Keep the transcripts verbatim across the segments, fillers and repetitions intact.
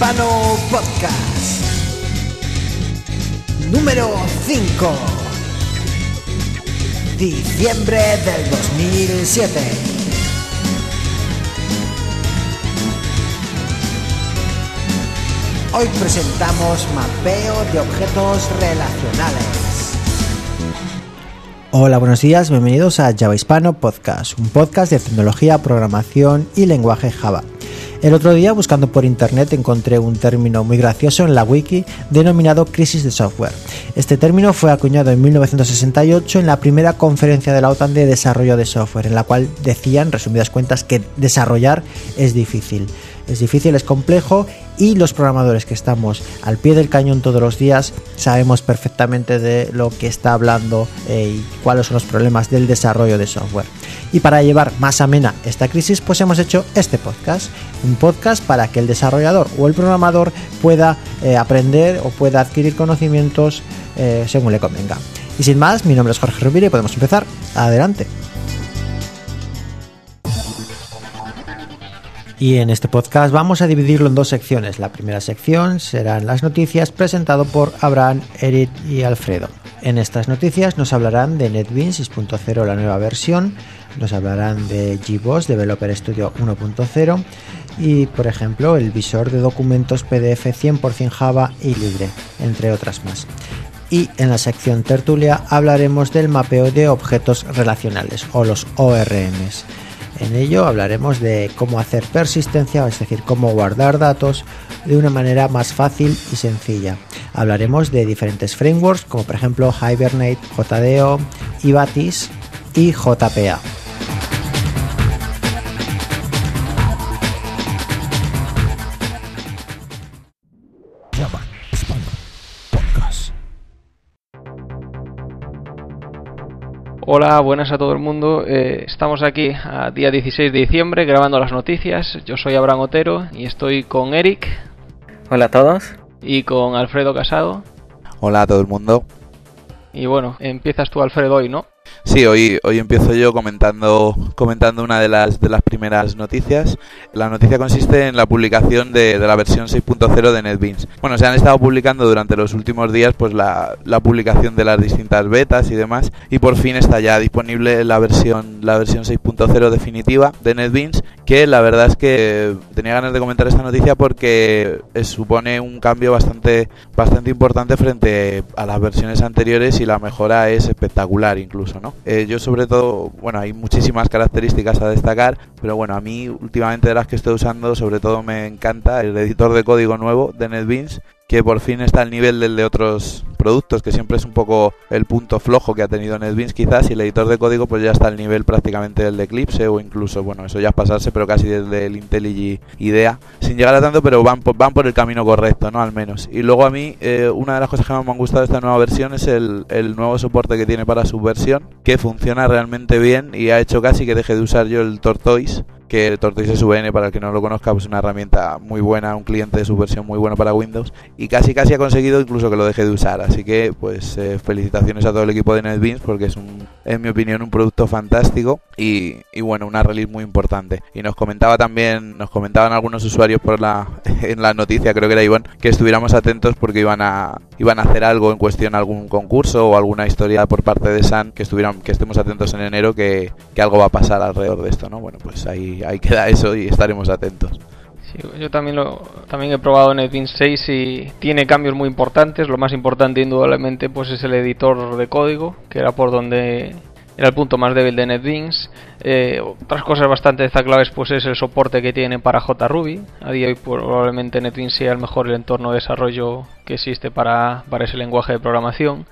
Hispano Podcast número cinco, diciembre del dos mil siete. Hoy presentamos mapeo de objetos relacionales. Hola, buenos días, bienvenidos a Java Hispano Podcast, un podcast de tecnología, programación y lenguaje Java. El otro día, buscando por internet, encontré un término muy gracioso en la wiki denominado crisis de software. Este término fue acuñado en mil novecientos sesenta y ocho en la primera conferencia de la OTAN de desarrollo de software, en la cual decían, resumidas cuentas, que desarrollar es difícil. Es difícil, es complejo, y los programadores que estamos al pie del cañón todos los días sabemos perfectamente de lo que está hablando eh, y cuáles son los problemas del desarrollo de software. Y para llevar más amena esta crisis, pues hemos hecho este podcast, un podcast para que el desarrollador o el programador pueda eh, aprender o pueda adquirir conocimientos eh, según le convenga. Y sin más, mi nombre es Jorge Rubira y podemos empezar. Adelante. Y en este podcast vamos a dividirlo en dos secciones. La primera sección serán las noticias, presentado por Abraham, Eric y Alfredo. En estas noticias nos hablarán de NetBeans seis punto cero, la nueva versión, nos hablarán de GBoss Developer Studio uno punto cero y, por ejemplo, el visor de documentos P D F cien por ciento Java y libre, entre otras más. Y en la sección tertulia hablaremos del mapeo de objetos relacionales, o los O R Ms. En ello hablaremos de cómo hacer persistencia, es decir, cómo guardar datos de una manera más fácil y sencilla. Hablaremos de diferentes frameworks, como por ejemplo Hibernate, J D O, Ivatis y J P A. Java Hispano Podcast. Hola, buenas a todo el mundo. Eh, estamos aquí a día dieciséis de diciembre grabando las noticias. Yo soy Abraham Otero y estoy con Eric. Hola a todos. Y con Alfredo Casado. Hola a todo el mundo. Y bueno, empiezas tú, Alfredo, hoy, ¿no? Sí, hoy, hoy empiezo yo comentando, comentando una de las, de las primeras noticias. La noticia consiste en la publicación de, de la versión seis punto cero de NetBeans. Bueno, se han estado publicando durante los últimos días pues la, la publicación de las distintas betas y demás, y por fin está ya disponible la versión, la versión seis punto cero definitiva de NetBeans, que la verdad es que tenía ganas de comentar esta noticia porque supone un cambio bastante, bastante importante frente a las versiones anteriores, y la mejora es espectacular incluso, ¿no? Eh, yo sobre todo, bueno, hay muchísimas características a destacar, pero bueno, a mí últimamente de las que estoy usando sobre todo me encanta el editor de código nuevo de NetBeans, que por fin está al nivel del de otros productos, que siempre es un poco el punto flojo que ha tenido NetBeans quizás, y el editor de código pues ya está al nivel prácticamente del de Eclipse, o incluso, bueno, eso ya es pasarse, pero casi del del IntelliJ IDEA, sin llegar a tanto, pero van por, van por el camino correcto, ¿no? Al menos. Y luego a mí, eh, una de las cosas que más me han gustado de esta nueva versión es el, el nuevo soporte que tiene para Subversion, que funciona realmente bien y ha hecho casi que deje de usar yo el Tortoise, que el Tortoise S V N, para el que no lo conozca, pues es una herramienta muy buena, un cliente de Subversion muy bueno para Windows, y casi casi ha conseguido incluso que lo deje de usar. Así que pues eh, felicitaciones a todo el equipo de NetBeans, porque es un, en mi opinión, un producto fantástico y, y bueno, una release muy importante. Y nos comentaba también, nos comentaban algunos usuarios por la en la noticia, creo que era Iván, que estuviéramos atentos porque iban a iban a hacer algo en cuestión, algún concurso o alguna historia por parte de Sun, que estuvieran que estemos atentos en enero, que, que algo va a pasar alrededor de esto, ¿no? Bueno, pues ahí ahí queda eso y estaremos atentos. Sí, yo también lo también he probado NetBeans seis y tiene cambios muy importantes. Lo más importante indudablemente pues es el editor de código, que era por donde era el punto más débil de NetBeans. Eh, otras cosas bastante destacables pues es el soporte que tiene para JRuby. A día de hoy probablemente NetBeans sea el mejor entorno de desarrollo que existe para, para ese lenguaje de programación.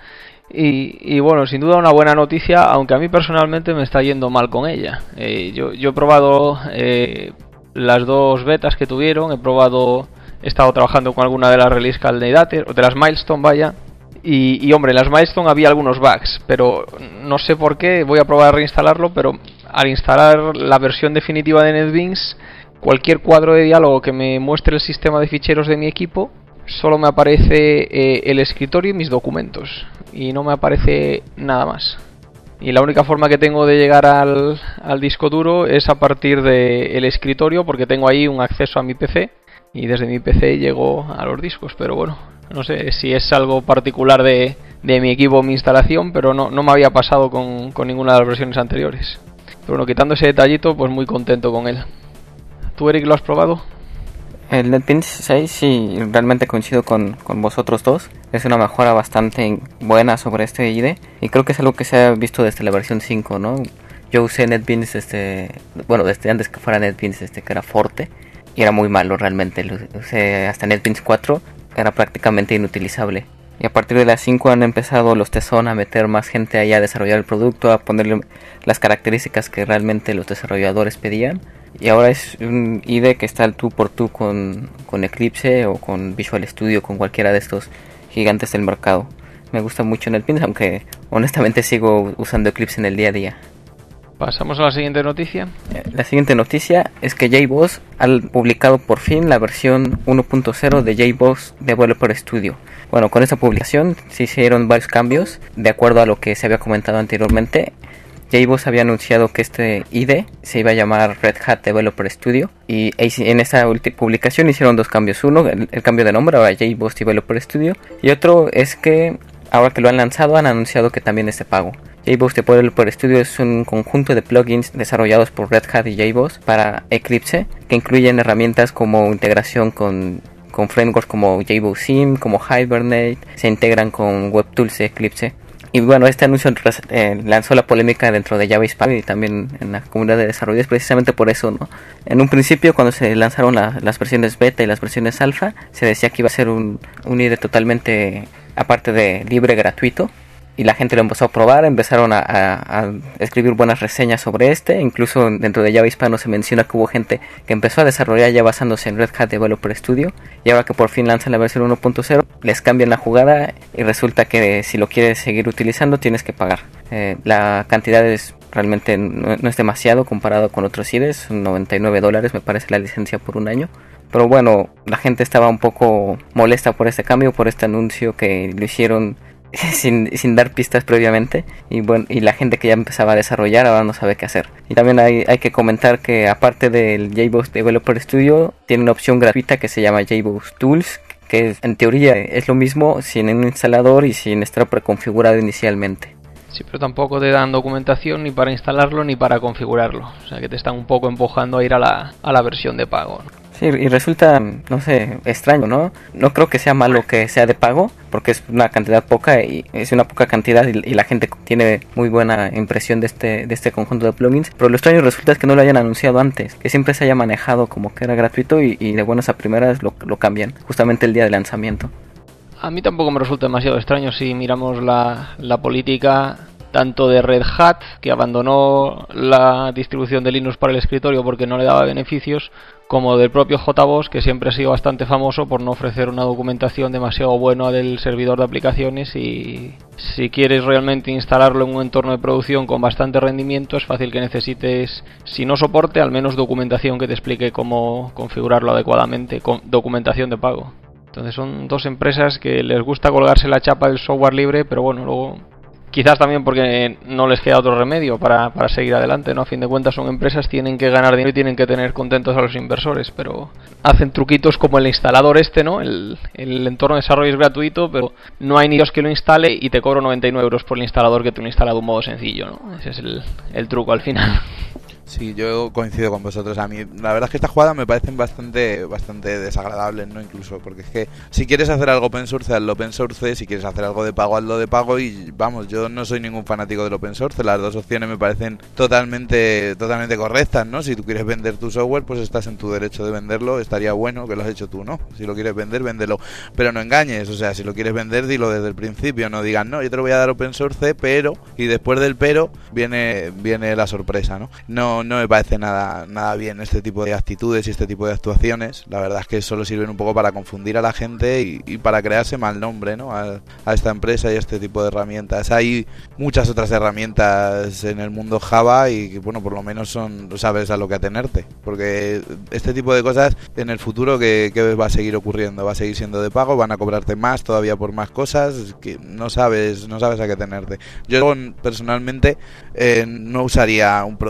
Y, y bueno, sin duda una buena noticia, aunque a mí personalmente me está yendo mal con ella. Eh, yo, yo he probado eh, las dos betas que tuvieron, he probado, he estado trabajando con alguna de las release candidates, o de las milestone, vaya, y, y hombre, en las milestone había algunos bugs, pero no sé por qué, voy a probar a reinstalarlo, pero al instalar la versión definitiva de NetBeans, cualquier cuadro de diálogo que me muestre el sistema de ficheros de mi equipo, solo me aparece eh, el escritorio y mis documentos, y no me aparece nada más. Y la única forma que tengo de llegar al, al disco duro es a partir del escritorio, porque tengo ahí un acceso a mi P C y desde mi P C llegó a los discos, pero bueno, no sé si es algo particular de, de mi equipo, mi instalación, pero no, no me había pasado con, con ninguna de las versiones anteriores. Pero bueno, quitando ese detallito, pues muy contento con él. ¿Tú, Eric, lo has probado? El NetBeans seis, sí, realmente coincido con, con vosotros dos. Es una mejora bastante buena sobre este I D E y creo que es algo que se ha visto desde la versión cinco, ¿no? Yo usé NetBeans, este, bueno, desde antes que fuera NetBeans, este, que era Forte, y era muy malo realmente. Lo usé hasta NetBeans cuatro, era prácticamente inutilizable. Y a partir de las cinco han empezado los Tezón a meter más gente ahí a desarrollar el producto, a ponerle las características que realmente los desarrolladores pedían. Y ahora es un I D E que está al tú por tú con, con Eclipse o con Visual Studio, con cualquiera de estos gigantes del mercado. Me gusta mucho NetBeans, aunque honestamente sigo usando Eclipse en el día a día. Pasamos a la siguiente noticia. La siguiente noticia es que JBoss ha publicado por fin la versión uno punto cero de JBoss Developer Studio. Bueno, con esta publicación se hicieron varios cambios de acuerdo a lo que se había comentado anteriormente. JBoss había anunciado que este I D E se iba a llamar Red Hat Developer Studio y en esta publicación hicieron dos cambios. Uno, el, el cambio de nombre, ahora JBoss Developer Studio, y otro es que ahora que lo han lanzado han anunciado que también es de pago. JBoss Developer Studio es un conjunto de plugins desarrollados por Red Hat y JBoss para Eclipse que incluyen herramientas como integración con, con frameworks como JBoss Sim, como Hibernate, se integran con WebTools de Eclipse. Y bueno, este anuncio eh, lanzó la polémica dentro de Java Hispano y también en la comunidad de desarrolladores precisamente por eso, ¿no? En un principio, cuando se lanzaron la, las versiones beta y las versiones alfa, se decía que iba a ser un, un I D E totalmente, aparte de libre, gratuito. Y la gente lo empezó a probar, empezaron a, a, a escribir buenas reseñas sobre este. Incluso dentro de Java Hispano se menciona que hubo gente que empezó a desarrollar ya basándose en Red Hat Developer Studio. Y ahora que por fin lanzan la versión uno punto cero, les cambian la jugada y resulta que si lo quieres seguir utilizando tienes que pagar. Eh, la cantidad es realmente no, no es demasiado comparado con otros I D Es, son noventa y nueve dólares me parece la licencia por un año. Pero bueno, la gente estaba un poco molesta por este cambio, por este anuncio que lo hicieron Sin, sin dar pistas previamente y bueno, y la gente que ya empezaba a desarrollar ahora no sabe qué hacer. Y también hay, hay que comentar que aparte del JBoss Developer Studio tiene una opción gratuita que se llama JBoss Tools, que en teoría es lo mismo sin un instalador y sin estar preconfigurado inicialmente. Sí, pero tampoco te dan documentación ni para instalarlo ni para configurarlo, o sea que te están un poco empujando a ir a la, a la versión de pago, ¿no? Sí, y resulta, no sé, extraño, ¿no? No creo que sea malo que sea de pago, porque es una cantidad poca y es una poca cantidad y, y la gente tiene muy buena impresión de este de este conjunto de plugins. Pero lo extraño resulta es que no lo hayan anunciado antes, que siempre se haya manejado como que era gratuito y, y de buenas a primeras lo, lo cambian, justamente el día de lanzamiento. A mí tampoco me resulta demasiado extraño si miramos la, la política tanto de Red Hat, que abandonó la distribución de Linux para el escritorio porque no le daba beneficios, como del propio JBoss, que siempre ha sido bastante famoso por no ofrecer una documentación demasiado buena del servidor de aplicaciones, y si quieres realmente instalarlo en un entorno de producción con bastante rendimiento es fácil que necesites, si no soporte, al menos documentación que te explique cómo configurarlo adecuadamente, con documentación de pago. Entonces son dos empresas que les gusta colgarse la chapa del software libre, pero bueno, luego quizás también porque no les queda otro remedio para, para seguir adelante, ¿no? A fin de cuentas son empresas, tienen que ganar dinero y tienen que tener contentos a los inversores, pero hacen truquitos como el instalador este, ¿no? El, el entorno de desarrollo es gratuito, pero no hay ni Dios que lo instale y te cobro noventa y nueve euros por el instalador que te lo instala de un modo sencillo, ¿no? Ese es el, el truco al final. Sí, yo coincido con vosotros. A mí, la verdad es que estas jugadas me parecen bastante bastante desagradables, ¿no? Incluso, porque es que si quieres hacer algo open source, hazlo open source. Si quieres hacer algo de pago, hazlo de pago. Y vamos, yo no soy ningún fanático del open source. Las dos opciones me parecen totalmente totalmente correctas, ¿no? Si tú quieres vender tu software, pues estás en tu derecho de venderlo. Estaría bueno que lo has hecho tú, ¿no? Si lo quieres vender, véndelo. Pero no engañes, o sea, si lo quieres vender, dilo desde el principio. No digas, no, yo te lo voy a dar open source, pero... Y después del pero, viene viene la sorpresa, ¿no? No No me parece nada nada bien este tipo de actitudes y este tipo de actuaciones. La verdad es que solo sirven un poco para confundir a la gente y, y para crearse mal nombre, ¿no? A, a esta empresa y a este tipo de herramientas. Hay muchas otras herramientas en el mundo Java y que, bueno, por lo menos son sabes a lo que atenerte, porque este tipo de cosas en el futuro que, que va a seguir ocurriendo, va a seguir siendo de pago, van a cobrarte más todavía por más cosas que no sabes no sabes a qué atenerte. Yo personalmente eh, no usaría un producto que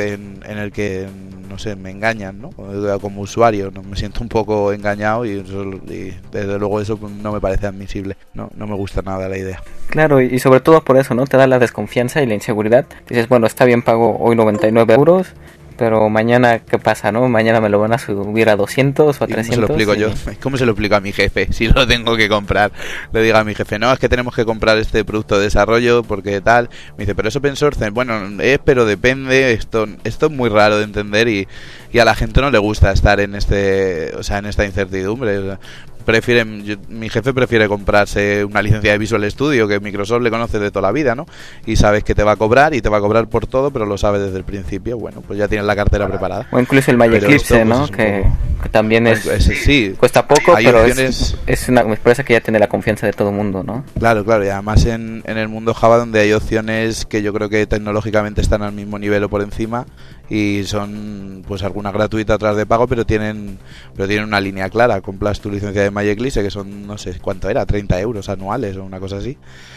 en, en el que, no sé, me engañan, ¿no? Como usuario, ¿no? Me siento un poco engañado y, eso, y desde luego eso no me parece admisible, ¿no? No me gusta nada la idea. Claro, y sobre todo por eso, ¿no? Te da la desconfianza y la inseguridad. Dices, bueno, está bien, pago hoy noventa y nueve euros, pero mañana, ¿qué pasa, no? Mañana me lo van a subir a doscientos o a trescientos. ¿Cómo se lo explico y... yo? ¿Cómo se lo explico a mi jefe si lo tengo que comprar? Le digo a mi jefe, no, es que tenemos que comprar este producto de desarrollo porque tal. Me dice, pero es open source. Bueno, es, pero depende. Esto esto es muy raro de entender y, y a la gente no le gusta estar en este, o sea, en esta incertidumbre. Prefieren, yo, mi jefe prefiere comprarse una licencia de Visual Studio que Microsoft le conoce de toda la vida, ¿no? Y sabes que te va a cobrar y te va a cobrar por todo, pero lo sabes desde el principio. Bueno, pues ya tienes la cartera preparada. O incluso el Maya Eclipse, ¿no? Pues que, poco... que también es, es sí, cuesta poco, pero opciones... es, es una empresa que ya tiene la confianza de todo el mundo, ¿no? Claro, claro, y además en, en el mundo Java, donde hay opciones que yo creo que tecnológicamente están al mismo nivel o por encima, y son pues algunas gratuitas, otras de pago, pero tienen pero tienen una línea clara. Compras tu licencia de Maya Eclipse, que son, no sé cuánto era, treinta euros anuales o una cosa así,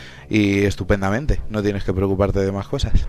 y estupendamente, no tienes que preocuparte de más cosas.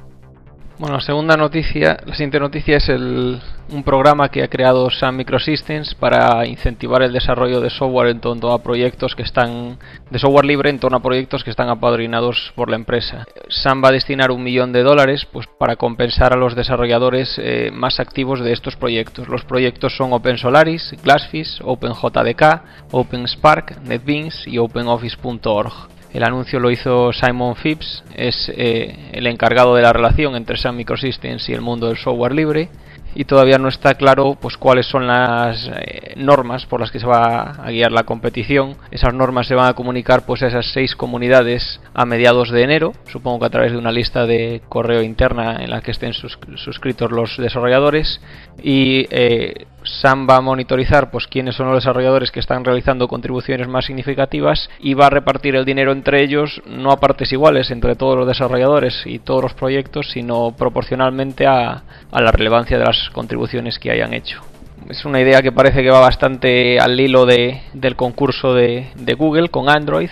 Bueno, la segunda noticia, la siguiente noticia es el, un programa que ha creado Sun Microsystems para incentivar el desarrollo de software en torno a proyectos que están, de software libre en torno a proyectos que están apadrinados por la empresa. Sun va a destinar un millón de dólares pues para compensar a los desarrolladores eh, más activos de estos proyectos. Los proyectos son OpenSolaris, Glassfish, OpenJDK, OpenSpark, NetBeans y OpenOffice punto org. El anuncio lo hizo Simon Phipps, es eh, el encargado de la relación entre Sun Microsystems y el mundo del software libre, y todavía no está claro pues cuáles son las eh, normas por las que se va a guiar la competición. Esas normas se van a comunicar pues a esas seis comunidades a mediados de enero, supongo que a través de una lista de correo interna en la que estén sus, suscritos los desarrolladores, y eh, Sun va a monitorizar pues quiénes son los desarrolladores que están realizando contribuciones más significativas y va a repartir el dinero entre ellos, no a partes iguales entre todos los desarrolladores y todos los proyectos, sino proporcionalmente a, a la relevancia de las contribuciones que hayan hecho. Es una idea que parece que va bastante al hilo de, del concurso de, de Google con Android,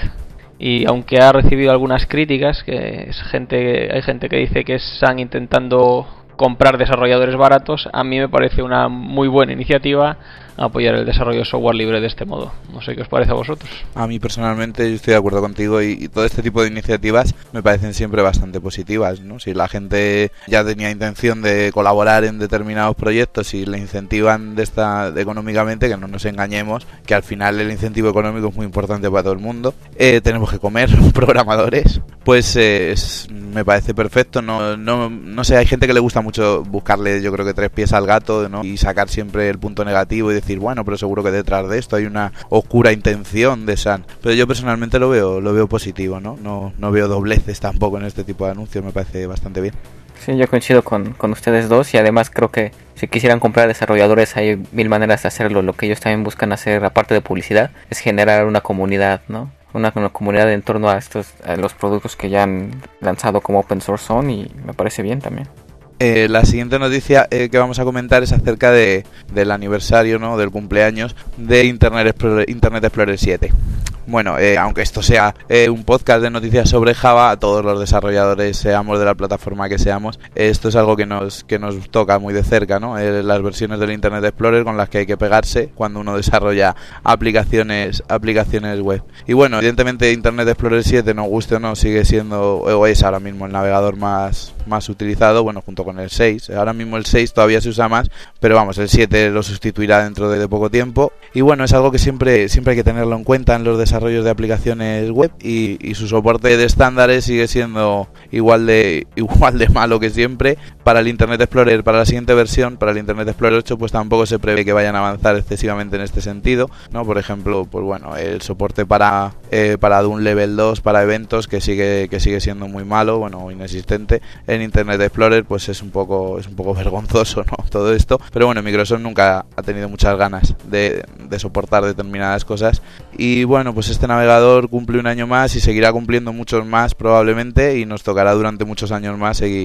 y aunque ha recibido algunas críticas, que es gente, hay gente que dice que están intentando comprar desarrolladores baratos, a mí me parece una muy buena iniciativa apoyar el desarrollo de software libre de este modo. No sé qué os parece a vosotros. A mí personalmente yo estoy de acuerdo contigo, y, y todo este tipo de iniciativas me parecen siempre bastante positivas, ¿no? Si la gente ya tenía intención de colaborar en determinados proyectos y le incentivan de esta de económicamente, que no nos engañemos, que al final el incentivo económico es muy importante para todo el mundo, eh, tenemos que comer programadores, pues eh, es, me parece perfecto. No, no, no sé, hay gente que le gusta mucho buscarle, yo creo que tres pies al gato, ¿no? Y sacar siempre el punto negativo y decir, bueno, pero seguro que detrás de esto hay una oscura intención de Sun. Pero yo personalmente lo veo lo veo positivo, ¿no? No, no veo dobleces tampoco en este tipo de anuncios, me parece bastante bien. Sí, yo coincido con, con ustedes dos, y además creo que si quisieran comprar desarrolladores hay mil maneras de hacerlo. Lo que ellos también buscan hacer, aparte de publicidad, es generar una comunidad, ¿no? Una, una comunidad en torno a estos a los productos que ya han lanzado como open source son, y me parece bien también. Eh, la siguiente noticia eh, que vamos a comentar es acerca de del aniversario, ¿no?, del cumpleaños de Internet Explorer, Internet Explorer siete. Bueno, eh, aunque esto sea eh, un podcast de noticias sobre Java, a todos los desarrolladores, seamos de la plataforma que seamos, eh, esto es algo que nos que nos toca muy de cerca, ¿no? Eh, las versiones del Internet Explorer con las que hay que pegarse cuando uno desarrolla aplicaciones aplicaciones web. Y bueno, evidentemente Internet Explorer siete, nos guste o no, sigue siendo o es ahora mismo el navegador más más utilizado, bueno, junto con el seis. Ahora mismo el seis todavía se usa más, pero vamos, el siete lo sustituirá dentro de, de poco tiempo. Y bueno, es algo que siempre siempre hay que tenerlo en cuenta en los desarrollos de aplicaciones web, y, y su soporte de estándares sigue siendo igual de igual de malo que siempre. Para el Internet Explorer, para la siguiente versión, para el Internet Explorer ocho, pues tampoco se prevé que vayan a avanzar excesivamente en este sentido, ¿no? Por ejemplo, pues bueno, el soporte para eh, para un level dos para eventos, que sigue que sigue siendo muy malo, bueno, inexistente en Internet Explorer, pues es un poco es un poco vergonzoso, ¿no?, todo esto. Pero bueno, Microsoft nunca ha tenido muchas ganas de, de soportar determinadas cosas, y bueno, pues este navegador cumple un año más y seguirá cumpliendo muchos más probablemente, y nos tocará durante muchos años más seguir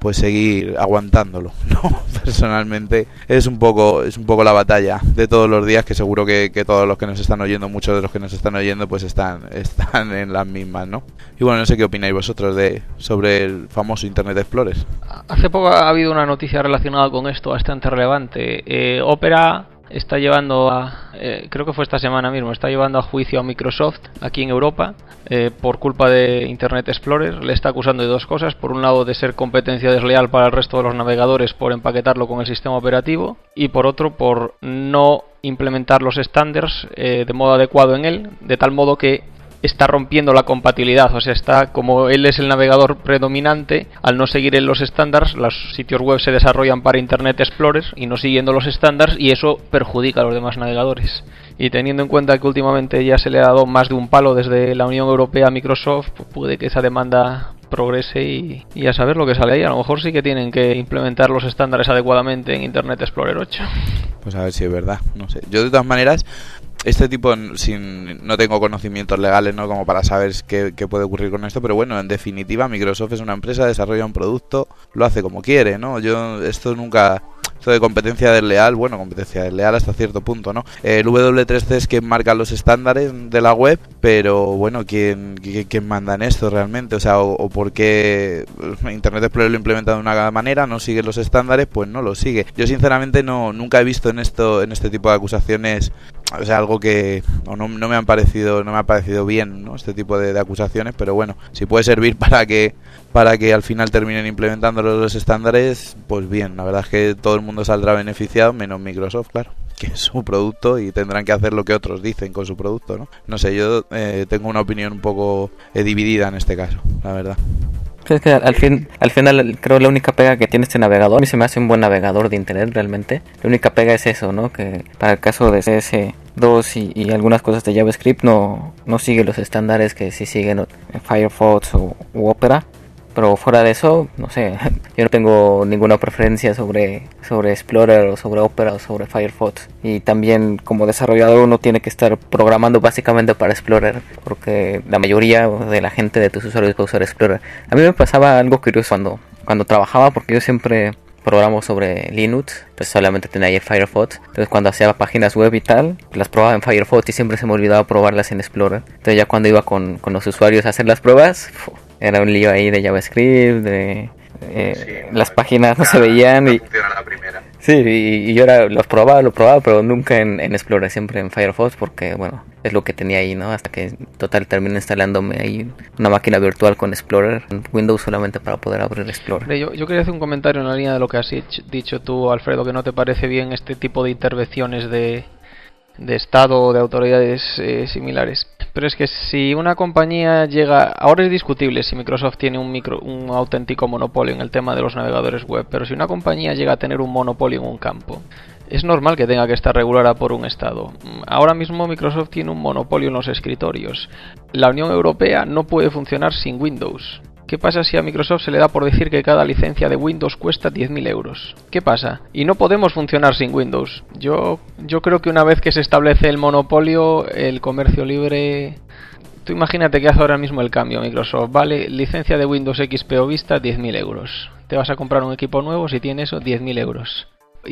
pues seguir aguantándolo, ¿no? Personalmente es un poco es un poco la batalla de todos los días, que seguro que, que todos los que nos están oyendo, muchos de los que nos están oyendo, pues están están en las mismas, ¿no? Y bueno, no sé qué opináis vosotros de sobre el famoso Internet Explorer. Hace poco ha habido una noticia relacionada con esto bastante relevante. Eh, Opera está llevando a, eh, creo que fue esta semana mismo, está llevando a juicio a Microsoft aquí en Europa eh, por culpa de Internet Explorer. Le está acusando de dos cosas: por un lado de ser competencia desleal para el resto de los navegadores por empaquetarlo con el sistema operativo, y por otro por no implementar los estándares eh, de modo adecuado en él, de tal modo que está rompiendo la compatibilidad. O sea, está, como él es el navegador predominante, al no seguir en los estándares, los sitios web se desarrollan para Internet Explorer y no siguiendo los estándares, y eso perjudica a los demás navegadores. Y teniendo en cuenta que últimamente ya se le ha dado más de un palo desde la Unión Europea a Microsoft, pues puede que esa demanda progrese y, y a saber lo que sale ahí. A lo mejor sí que tienen que implementar los estándares adecuadamente en Internet Explorer ocho. Pues a ver si es verdad, no sé. Yo de todas maneras, este tipo, sin, no tengo conocimientos legales, ¿no?, como para saber qué, qué puede ocurrir con esto, pero bueno, en definitiva, Microsoft es una empresa, desarrolla un producto, lo hace como quiere, ¿no? Yo esto nunca, esto de competencia desleal, bueno, competencia desleal hasta cierto punto, ¿no? El W tres C es quien marca los estándares de la web, pero bueno, ¿quién, quién, quién manda en esto realmente? O sea, o, o por qué Internet Explorer lo implementa de una manera, no sigue los estándares, pues no lo sigue. Yo sinceramente no nunca he visto en esto, en este tipo de acusaciones, o sea, algo que o no, no me han parecido no me ha parecido bien, ¿no?, este tipo de, de acusaciones, pero bueno, si puede servir para que para que al final terminen implementando los estándares, pues bien. La verdad es que todo el mundo saldrá beneficiado, menos Microsoft, claro, que es su producto y tendrán que hacer lo que otros dicen con su producto, ¿no? No sé, yo eh, tengo una opinión un poco eh, dividida en este caso, la verdad. Es que al fin, al final creo la única pega que tiene este navegador, a mí se me hace un buen navegador de internet realmente. La única pega es eso, ¿no? Que para el caso de C S dos y, y algunas cosas de JavaScript no, no sigue los estándares que sí siguen Firefox o u Opera. Pero fuera de eso, no sé, yo no tengo ninguna preferencia sobre, sobre Explorer o sobre Opera o sobre Firefox. Y también como desarrollador uno tiene que estar programando básicamente para Explorer, porque la mayoría de la gente de tus usuarios va a usar Explorer. A mí me pasaba algo curioso cuando, cuando trabajaba, porque yo siempre programo sobre Linux, pues solamente tenía ahí el Firefox. Entonces cuando hacía páginas web y tal, las probaba en Firefox y siempre se me olvidaba probarlas en Explorer. Entonces ya cuando iba con, con los usuarios a hacer las pruebas, ¡fuu! Era un lío ahí de JavaScript, de eh, sí, las páginas no se veían y la primera. Sí, y, y yo era, los probaba, lo probaba, pero nunca en, en Explorer, siempre en Firefox, porque bueno, es lo que tenía ahí, ¿no? Hasta que total terminé instalándome ahí una máquina virtual con Explorer en Windows solamente para poder abrir Explorer. Yo, yo quería hacer un comentario en la línea de lo que has dicho tú, Alfredo, que no te parece bien este tipo de intervenciones de de Estado o de autoridades eh, similares. Pero es que si una compañía llega... Ahora es discutible si Microsoft tiene un, micro, un auténtico monopolio en el tema de los navegadores web, pero si una compañía llega a tener un monopolio en un campo, es normal que tenga que estar regulada por un Estado. Ahora mismo Microsoft tiene un monopolio en los escritorios. La Unión Europea no puede funcionar sin Windows. ¿Qué pasa si a Microsoft se le da por decir que cada licencia de Windows cuesta diez mil euros? ¿Qué pasa? Y no podemos funcionar sin Windows. Yo, yo creo que una vez que se establece el monopolio, el comercio libre... Tú imagínate que hace ahora mismo el cambio Microsoft. Vale, licencia de Windows X P o Vista, diez mil euros. Te vas a comprar un equipo nuevo, si tienes eso, diez mil euros.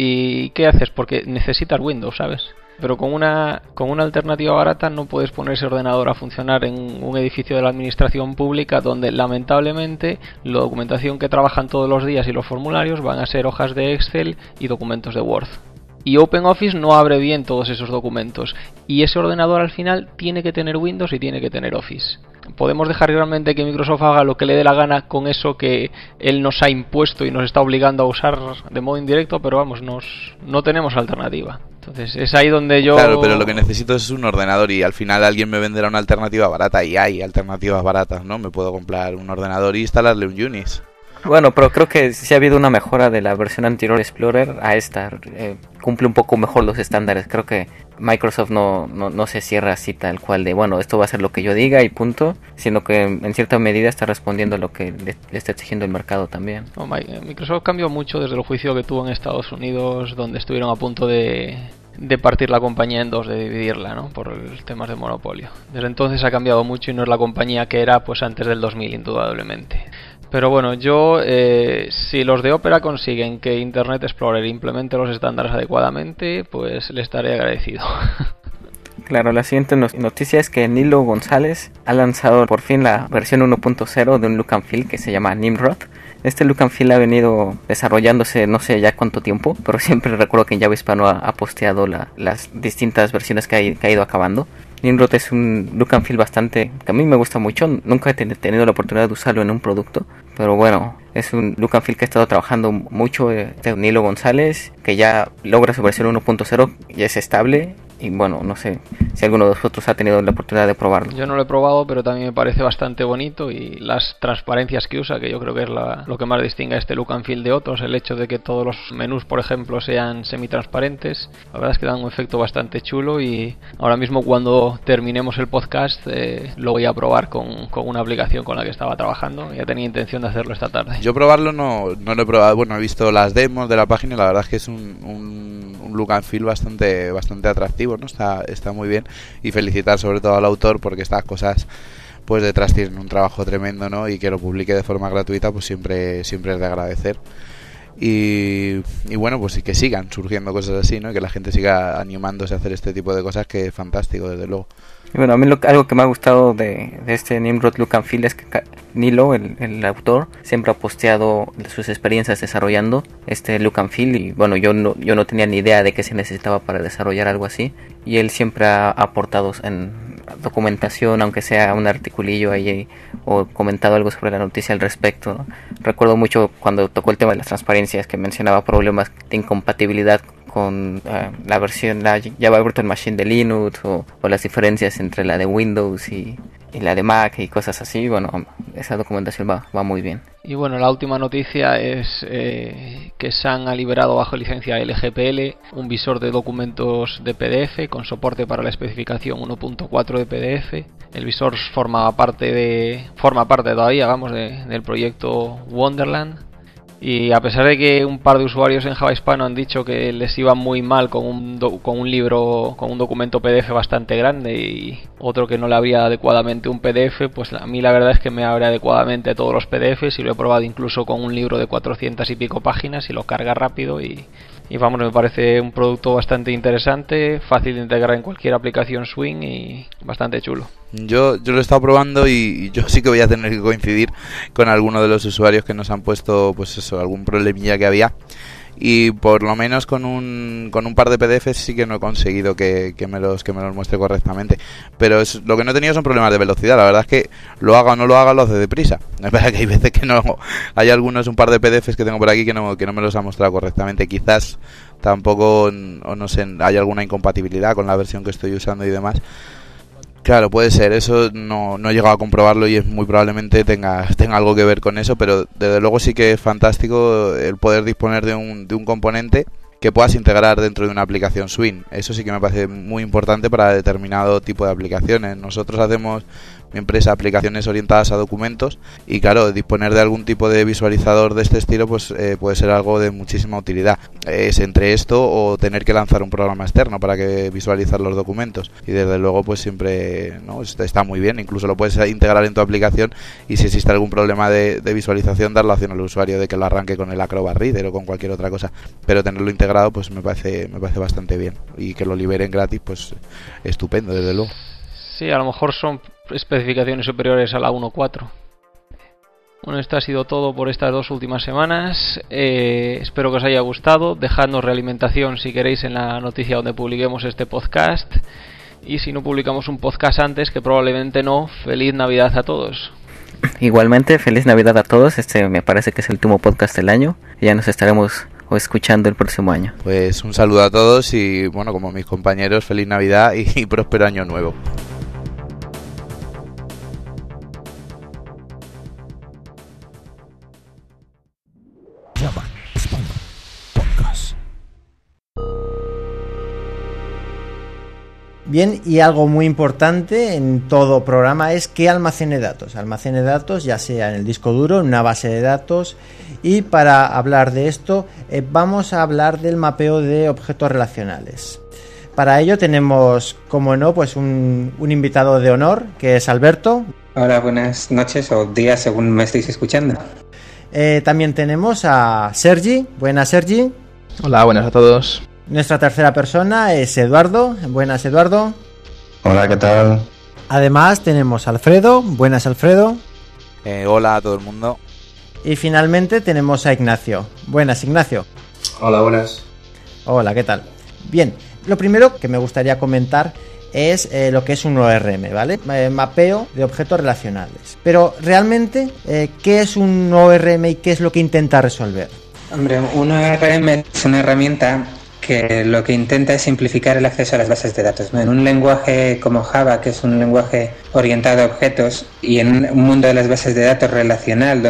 ¿Y qué haces? Porque necesitas Windows, ¿sabes? Pero con una con una alternativa barata no puedes poner ese ordenador a funcionar en un edificio de la administración pública donde lamentablemente la documentación que trabajan todos los días y los formularios van a ser hojas de Excel y documentos de Word. Y OpenOffice no abre bien todos esos documentos. Y ese ordenador al final tiene que tener Windows y tiene que tener Office. Podemos dejar realmente que Microsoft haga lo que le dé la gana con eso que él nos ha impuesto y nos está obligando a usar de modo indirecto, pero vamos, nos, no tenemos alternativa. Entonces es ahí donde yo... Claro, pero lo que necesito es un ordenador y al final alguien me venderá una alternativa barata y hay alternativas baratas, ¿no? Me puedo comprar un ordenador y instalarle un Unix. Bueno, pero creo que sí ha habido una mejora de la versión anterior de Explorer a esta. Eh, cumple un poco mejor los estándares. Creo que Microsoft no, no, no se cierra así tal cual de, bueno, esto va a ser lo que yo diga y punto, sino que en cierta medida está respondiendo a lo que le, le está exigiendo el mercado también. No, Microsoft cambió mucho desde el juicio que tuvo en Estados Unidos, donde estuvieron a punto de... de partir la compañía en dos, de dividirla, ¿no? Por el temas de monopolio. Desde entonces ha cambiado mucho y no es la compañía que era pues antes del dos mil, indudablemente. Pero bueno, yo, eh, si los de Opera consiguen que Internet Explorer implemente los estándares adecuadamente, pues le estaré agradecido. Claro, la siguiente noticia es que Nilo González ha lanzado por fin la versión uno punto cero de un look and feel que se llama Nimrod. Este look and feel ha venido desarrollándose no sé ya cuánto tiempo, pero siempre recuerdo que en Java Hispano ha, ha posteado la, las distintas versiones que ha, que ha ido acabando. Nimrod es un look and feel bastante que a mí me gusta mucho. Nunca he tenido la oportunidad de usarlo en un producto, pero bueno, es un look and feel que ha estado trabajando mucho eh, de Nilo González, que ya logra su versión uno punto cero y es estable. Y bueno, no sé si alguno de vosotros ha tenido la oportunidad de probarlo. Yo no lo he probado, pero también me parece bastante bonito, y las transparencias que usa, que yo creo que es la, lo que más distingue a este look and feel de otros, el hecho de que todos los menús, por ejemplo, sean semitransparentes, la verdad es que dan un efecto bastante chulo, y ahora mismo cuando terminemos el podcast eh, lo voy a probar con, con una aplicación con la que estaba trabajando. Ya tenía intención de hacerlo esta tarde. Yo probarlo no, no lo he probado, bueno, he visto las demos de la página y la verdad es que es un, un, un look and feel bastante, bastante atractivo, ¿no? Está, está muy bien, y felicitar sobre todo al autor, porque estas cosas pues detrás tienen un trabajo tremendo, ¿no? Y que lo publique de forma gratuita pues siempre, siempre es de agradecer. Y, y bueno, pues sí, que sigan surgiendo cosas así, ¿no? Y que la gente siga animándose a hacer este tipo de cosas, que es fantástico, desde luego. Y bueno, a mí lo, algo que me ha gustado de, de este Nimrod Look and Feel es que Nilo, el, el autor, siempre ha posteado sus experiencias desarrollando este Look and Feel, y bueno, yo no, yo no tenía ni idea de qué se necesitaba para desarrollar algo así, y él siempre ha aportado en documentación, aunque sea un articulillo ahí, o comentado algo sobre la noticia al respecto, ¿no? Recuerdo mucho cuando tocó el tema de las transparencias, que mencionaba problemas de incompatibilidad con uh, la versión, la Java Virtual Machine de Linux, o, o las diferencias entre la de Windows y, y la de Mac y cosas así. Bueno, esa documentación va, va muy bien. Y bueno, la última noticia es eh, que Sun ha liberado bajo licencia L G P L un visor de documentos de P D F con soporte para la especificación uno punto cuatro de P D F. El visor forma parte de forma parte todavía, vamos, de, del proyecto Wonderland. Y a pesar de que un par de usuarios en Java Hispano han dicho que les iba muy mal con un, do, con un libro, con un documento P D F bastante grande, y otro que no le abría adecuadamente un P D F, pues a mí la verdad es que me abre adecuadamente todos los P D Fs, y lo he probado incluso con un libro de cuatrocientas y pico páginas, y lo carga rápido, y, y vamos, me parece un producto bastante interesante, fácil de integrar en cualquier aplicación Swing y bastante chulo. Yo, yo lo he estado probando, y yo sí que voy a tener que coincidir con alguno de los usuarios que nos han puesto, pues eso, algún problemilla que había, y por lo menos con un con un par de P D Fs sí que no he conseguido que, que me los que me los muestre correctamente, pero es, lo que no he tenido son problemas de velocidad. La verdad es que lo haga o no lo haga, lo hace deprisa. Es verdad que hay veces que no, hay algunos, un par de P D Fs que tengo por aquí que no, que no me los ha mostrado correctamente. Quizás tampoco, o no sé, hay alguna incompatibilidad con la versión que estoy usando y demás. Claro, puede ser, eso no, no he llegado a comprobarlo, y es muy probablemente tenga, tenga algo que ver con eso, pero desde luego sí que es fantástico el poder disponer de un, de un componente que puedas integrar dentro de una aplicación Swing. Eso sí que me parece muy importante para determinado tipo de aplicaciones. Nosotros hacemos, mi empresa, aplicaciones orientadas a documentos, y claro, disponer de algún tipo de visualizador de este estilo pues eh, puede ser algo de muchísima utilidad. Es entre esto o tener que lanzar un programa externo para que visualizar los documentos, y desde luego pues siempre, ¿no?, está muy bien. Incluso lo puedes integrar en tu aplicación, y si existe algún problema de, de visualización, dar la opción al usuario de que lo arranque con el Acrobat Reader o con cualquier otra cosa, pero tenerlo integrado pues me parece me parece bastante bien, y que lo liberen gratis pues estupendo, desde luego. Sí, a lo mejor son especificaciones superiores a la uno punto cuatro. Bueno, esto ha sido todo por estas dos últimas semanas. Eh, espero que os haya gustado. Dejadnos realimentación si queréis en la noticia donde publiquemos este podcast. Y si no publicamos un podcast antes, que probablemente no, feliz Navidad a todos. Igualmente, feliz Navidad a todos. Este me parece que es el último podcast del año. Ya nos estaremos o escuchando el próximo año. Pues un saludo a todos, y bueno, como mis compañeros, feliz Navidad y, y próspero año nuevo. Java Hispano Podcast. Bien, y algo muy importante en todo programa es que almacene datos. Almacene datos ya sea en el disco duro, en una base de datos. Y para hablar de esto, eh, vamos a hablar del mapeo de objetos relacionales. Para ello tenemos, como no, pues un, un invitado de honor, que es Alberto. Hola, buenas noches o días según me estéis escuchando. Eh, también tenemos a Sergi. Buenas, Sergi. Hola, buenas a todos. Nuestra tercera persona es Eduardo. Buenas, Eduardo. Hola, ¿qué tal? Además tenemos a Alfredo. Buenas, Alfredo. Eh, hola a todo el mundo. Y finalmente tenemos a Ignacio. Buenas, Ignacio. Hola, buenas. Hola, ¿qué tal? Bien, lo primero que me gustaría comentar es eh, lo que es un O R M, ¿vale? Eh, mapeo de objetos relacionales. Pero realmente, eh, ¿qué es un O R M y qué es lo que intenta resolver? Hombre, un O R M es una herramienta que lo que intenta es simplificar el acceso a las bases de datos, ¿no? En un lenguaje como Java, que es un lenguaje orientado a objetos, y en un mundo de las bases de datos relacional,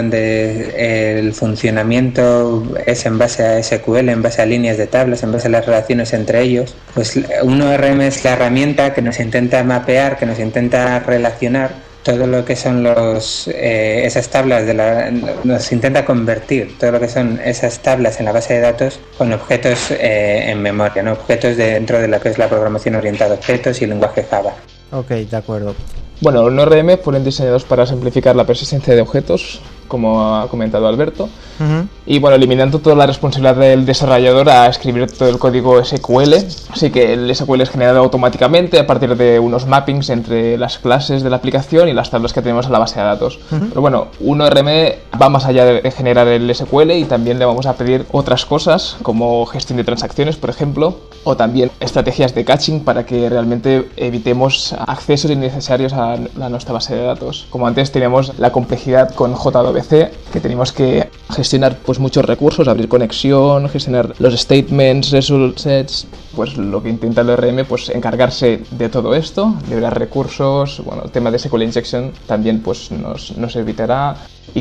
donde el funcionamiento es en base a S Q L, en base a líneas de tablas, en base a las relaciones entre ellos, pues un O R M es la herramienta que nos intenta mapear, que nos intenta relacionar todo lo que son los eh, esas tablas de la, nos intenta convertir todo lo que son esas tablas en la base de datos con objetos eh, en memoria, ¿no? Objetos de, dentro de lo que es la programación orientada a objetos y el lenguaje Java. Ok, de acuerdo. Bueno, los O R M fueron diseñados para simplificar la persistencia de objetos, como ha comentado Alberto, uh-huh. y bueno, eliminando toda la responsabilidad del desarrollador a escribir todo el código S Q L, así que el S Q L es generado automáticamente a partir de unos mappings entre las clases de la aplicación y las tablas que tenemos en la base de datos. Uh-huh. Pero bueno, un O R M va más allá de generar el S Q L y también le vamos a pedir otras cosas, como gestión de transacciones, por ejemplo, o también estrategias de caching para que realmente evitemos accesos innecesarios a la nuestra base de datos. Como antes teníamos la complejidad con J W C, que teníamos que gestionar pues muchos recursos, abrir conexión, gestionar los statements, result sets, pues lo que intenta el O R M pues encargarse de todo esto, liberar recursos, bueno, el tema de S Q L injection también pues nos, nos evitará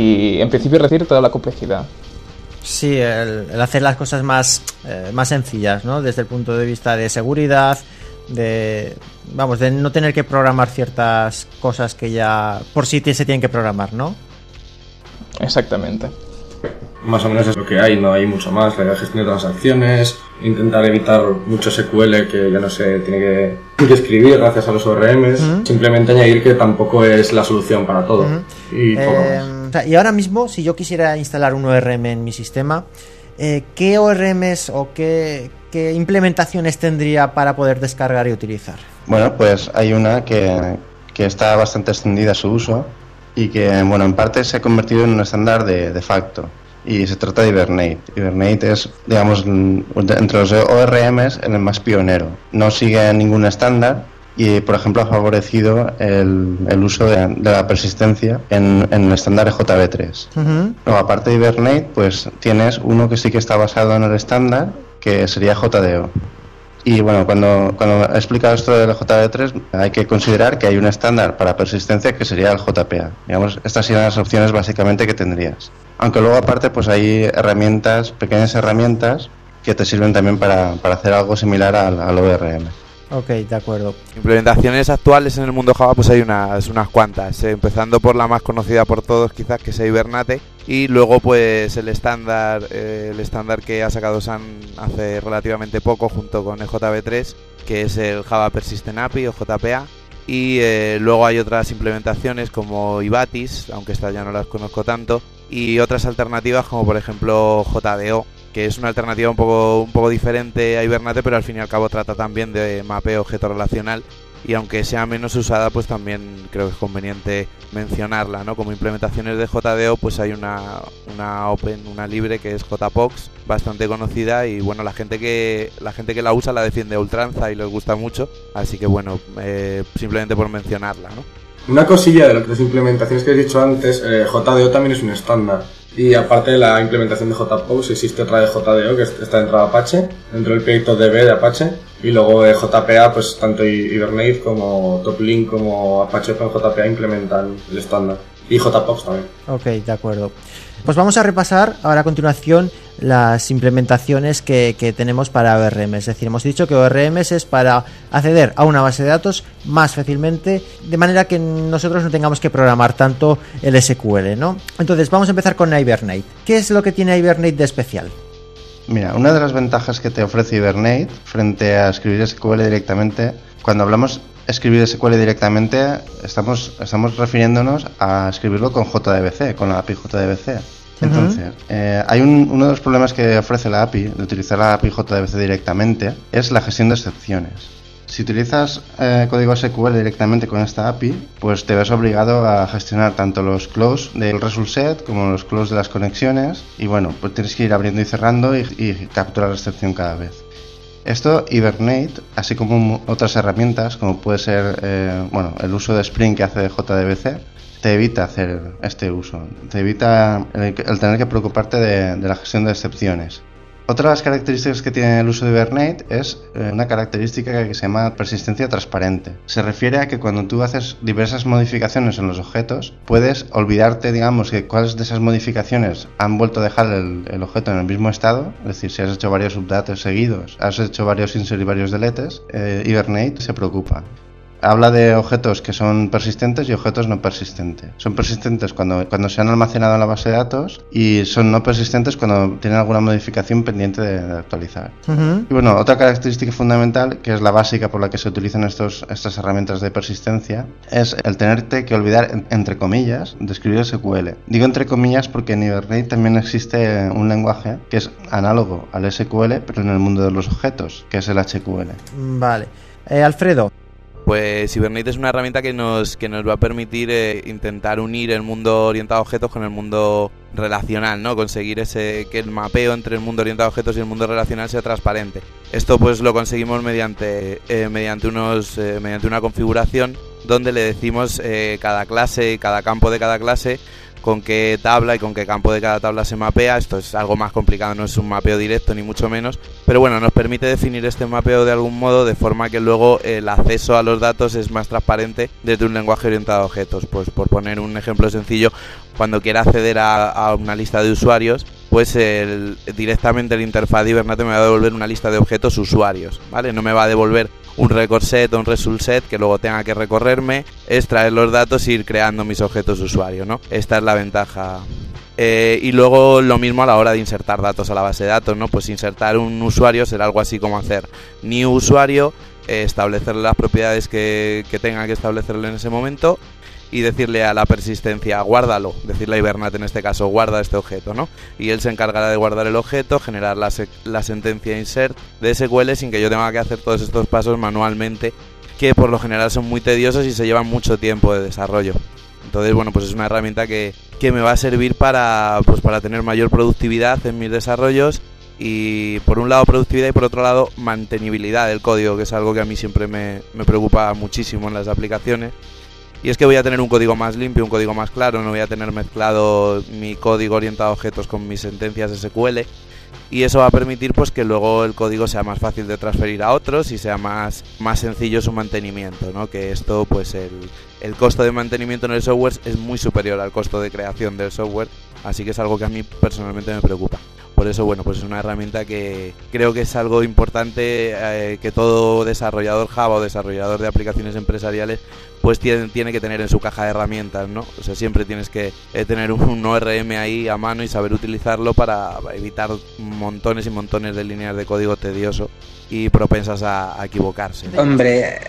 y en principio reducir toda la complejidad. Sí, el, el hacer las cosas más, eh, más sencillas, ¿no? Desde el punto de vista de seguridad, de vamos, de no tener que programar ciertas cosas que ya por sí se tienen que programar, ¿no? Exactamente. Más o menos es lo que hay, no hay mucho más. La gestión de transacciones, intentar evitar mucho S Q L que ya no se tiene que, que escribir gracias a los O R Ms. Uh-huh. Simplemente añadir que tampoco es la solución para todo. Uh-huh. Y poco eh, más. O sea, y ahora mismo, si yo quisiera instalar un O R M en mi sistema, eh, ¿qué O R Ms o qué, qué implementaciones tendría para poder descargar y utilizar? Bueno, pues hay una que, que está bastante extendida su uso y que, bueno, en parte se ha convertido en un estándar de, de facto. Y se trata de Hibernate. Hibernate es, digamos, entre los O R Ms el más pionero. No sigue ningún estándar y, por ejemplo, ha favorecido el, el uso de, de la persistencia en, en el estándar J V tres. Uh-huh. Luego, aparte de Hibernate, pues tienes uno que sí que está basado en el estándar, que sería J D O. Y bueno, cuando, cuando he explicado esto del J V tres, hay que considerar que hay un estándar para persistencia que sería el J P A. Digamos, estas serían las opciones básicamente que tendrías. Aunque luego aparte pues hay herramientas, pequeñas herramientas que te sirven también para, para hacer algo similar al, al O R M. Ok, de acuerdo. Implementaciones actuales en el mundo Java pues hay unas, unas cuantas, eh, empezando por la más conocida por todos quizás, que es Hibernate, y luego pues el estándar eh, el estándar que ha sacado Sun hace relativamente poco junto con el J V tres, que es el Java Persistent A P I o J P A. Y eh, luego hay otras implementaciones como Ibatis, aunque estas ya no las conozco tanto, y otras alternativas como por ejemplo J D O, que es una alternativa un poco un poco diferente a Hibernate, pero al fin y al cabo trata también de mapeo objeto relacional, y aunque sea menos usada, pues también creo que es conveniente mencionarla, ¿no? Como implementaciones de J D O, pues hay una, una open, una libre, que es J POX, bastante conocida, y bueno, la gente que la gente que la usa la defiende a ultranza y les gusta mucho, así que bueno, eh, simplemente por mencionarla, ¿no? Una cosilla de las implementaciones que he dicho antes, eh, J D O también es un estándar. Y aparte de la implementación de J POX, existe otra de J D O que está dentro de Apache, dentro del proyecto D B de Apache. Y luego de J P A, pues tanto Hibernate como Toplink como Apache OpenJPA implementan el estándar. Y J POX también. Ok, de acuerdo. Pues vamos a repasar ahora a continuación las implementaciones que, que tenemos para O R M. Es decir, hemos dicho que O R M es para acceder a una base de datos más fácilmente, de manera que nosotros no tengamos que programar tanto el S Q L, ¿no? Entonces vamos a empezar con Hibernate. ¿Qué es lo que tiene Hibernate de especial? Mira, una de las ventajas que te ofrece Hibernate frente a escribir S Q L directamente, cuando hablamos escribir S Q L directamente, estamos, estamos refiriéndonos a escribirlo con J D B C, con la A P I J D B C. Entonces, uh-huh. eh, hay un, uno de los problemas que ofrece la A P I, de utilizar la A P I J D B C directamente, es la gestión de excepciones. Si utilizas eh, código S Q L directamente con esta A P I, pues te ves obligado a gestionar tanto los close del result set como los close de las conexiones, y bueno, pues tienes que ir abriendo y cerrando y, y capturar la excepción cada vez. Esto Hibernate, así como otras herramientas como puede ser eh, bueno, el uso de Spring que hace J D B C, te evita hacer este uso, te evita el, el tener que preocuparte de, de la gestión de excepciones. Otra de las características que tiene el uso de Hibernate es eh, una característica que se llama persistencia transparente. Se refiere a que cuando tú haces diversas modificaciones en los objetos, puedes olvidarte, digamos, que cuáles de esas modificaciones han vuelto a dejar el, el objeto en el mismo estado. Es decir, si has hecho varios updates seguidos, has hecho varios insert y varios deletes, eh, Hibernate se preocupa. Habla de objetos que son persistentes y objetos no persistentes. Son persistentes cuando, cuando se han almacenado en la base de datos y son no persistentes cuando tienen alguna modificación pendiente de, de actualizar. Uh-huh. Y bueno, otra característica fundamental, que es la básica por la que se utilizan estos, estas herramientas de persistencia, es el tenerte que olvidar, entre comillas, de escribir S Q L. Digo entre comillas porque en Hibernate también existe un lenguaje que es análogo al S Q L, pero en el mundo de los objetos, que es el H Q L. Vale. Eh, Alfredo. Pues Hibernate es una herramienta que nos, que nos va a permitir eh, intentar unir el mundo orientado a objetos con el mundo relacional, ¿no? Conseguir ese que el mapeo entre el mundo orientado a objetos y el mundo relacional sea transparente. Esto pues lo conseguimos mediante eh, mediante unos eh, mediante una configuración donde le decimos eh, cada clase, cada campo de cada clase, con qué tabla y con qué campo de cada tabla se mapea. Esto es algo más complicado, no es un mapeo directo ni mucho menos, pero bueno, nos permite definir este mapeo de algún modo de forma que luego el acceso a los datos es más transparente desde un lenguaje orientado a objetos. Pues por poner un ejemplo sencillo, cuando quiera acceder a, a una lista de usuarios, pues el, directamente el interfaz de Hibernate me va a devolver una lista de objetos usuarios, ¿vale? No me va a devolver un record set o un result set que luego tenga que recorrerme, extraer los datos e ir creando mis objetos usuarios, ¿no? Esta es la ventaja. Eh, y luego lo mismo a la hora de insertar datos a la base de datos, ¿no? Pues insertar un usuario será algo así como hacer new usuario, eh, establecerle las propiedades que, que tenga que establecerle en ese momento y decirle a la persistencia, guárdalo, decirle a Hibernate en este caso, guarda este objeto, ¿no? Y él se encargará de guardar el objeto, generar la, se- la sentencia insert de S Q L sin que yo tenga que hacer todos estos pasos manualmente, que por lo general son muy tediosos y se llevan mucho tiempo de desarrollo. Entonces, bueno, pues es una herramienta que, que me va a servir para, pues para tener mayor productividad en mis desarrollos. Y por un lado productividad y por otro lado mantenibilidad del código, que es algo que a mí siempre me, me preocupa muchísimo en las aplicaciones. Y es que voy a tener un código más limpio, un código más claro, no voy a tener mezclado mi código orientado a objetos con mis sentencias S Q L. Y eso va a permitir pues que luego el código sea más fácil de transferir a otros y sea más, más sencillo su mantenimiento, ¿no? Que esto, pues el, el costo de mantenimiento en el software es muy superior al costo de creación del software, así que es algo que a mí personalmente me preocupa. Por eso, bueno, pues es una herramienta que creo que es algo importante eh, que todo desarrollador Java o desarrollador de aplicaciones empresariales pues tiene, tiene que tener en su caja de herramientas, ¿no? O sea, siempre tienes que eh, tener un O R M ahí a mano y saber utilizarlo para evitar montones y montones de líneas de código tedioso y propensas a, a equivocarse. Hombre,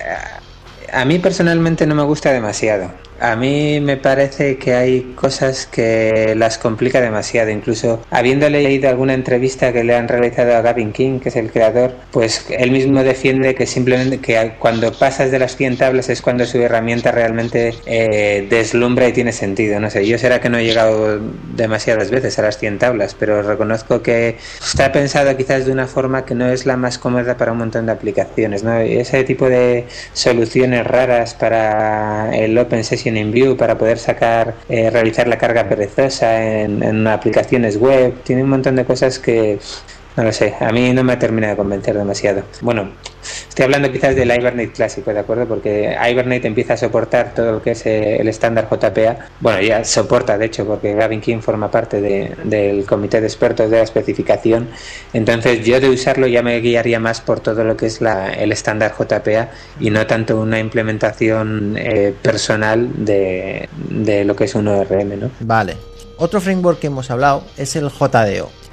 a mí personalmente no me gusta demasiado. A mí me parece que hay cosas que las complica demasiado. Incluso habiendo leído alguna entrevista que le han realizado a Gavin King, que es el creador, pues él mismo defiende que simplemente que cuando pasas de las cien tablas es cuando su herramienta realmente eh, deslumbra y tiene sentido. No sé, yo será que no he llegado demasiadas veces a las cien tablas, pero reconozco que está pensado quizás de una forma que no es la más cómoda para un montón de aplicaciones, ¿no? Ese tipo de soluciones raras para el Open Session in View, para poder sacar, eh, realizar la carga perezosa en, en aplicaciones web, tiene un montón de cosas que no lo sé, a mí no me ha terminado de convencer demasiado. Bueno, estoy hablando quizás del Hibernate clásico, ¿de acuerdo? Porque Hibernate empieza a soportar todo lo que es el estándar J P A. Bueno, ya soporta, de hecho, porque Gavin King forma parte de, del comité de expertos de la especificación. Entonces, yo de usarlo ya me guiaría más por todo lo que es la, el estándar J P A y no tanto una implementación eh, personal de, de lo que es un O R M, ¿no? Vale. Otro framework que hemos hablado es el J D O.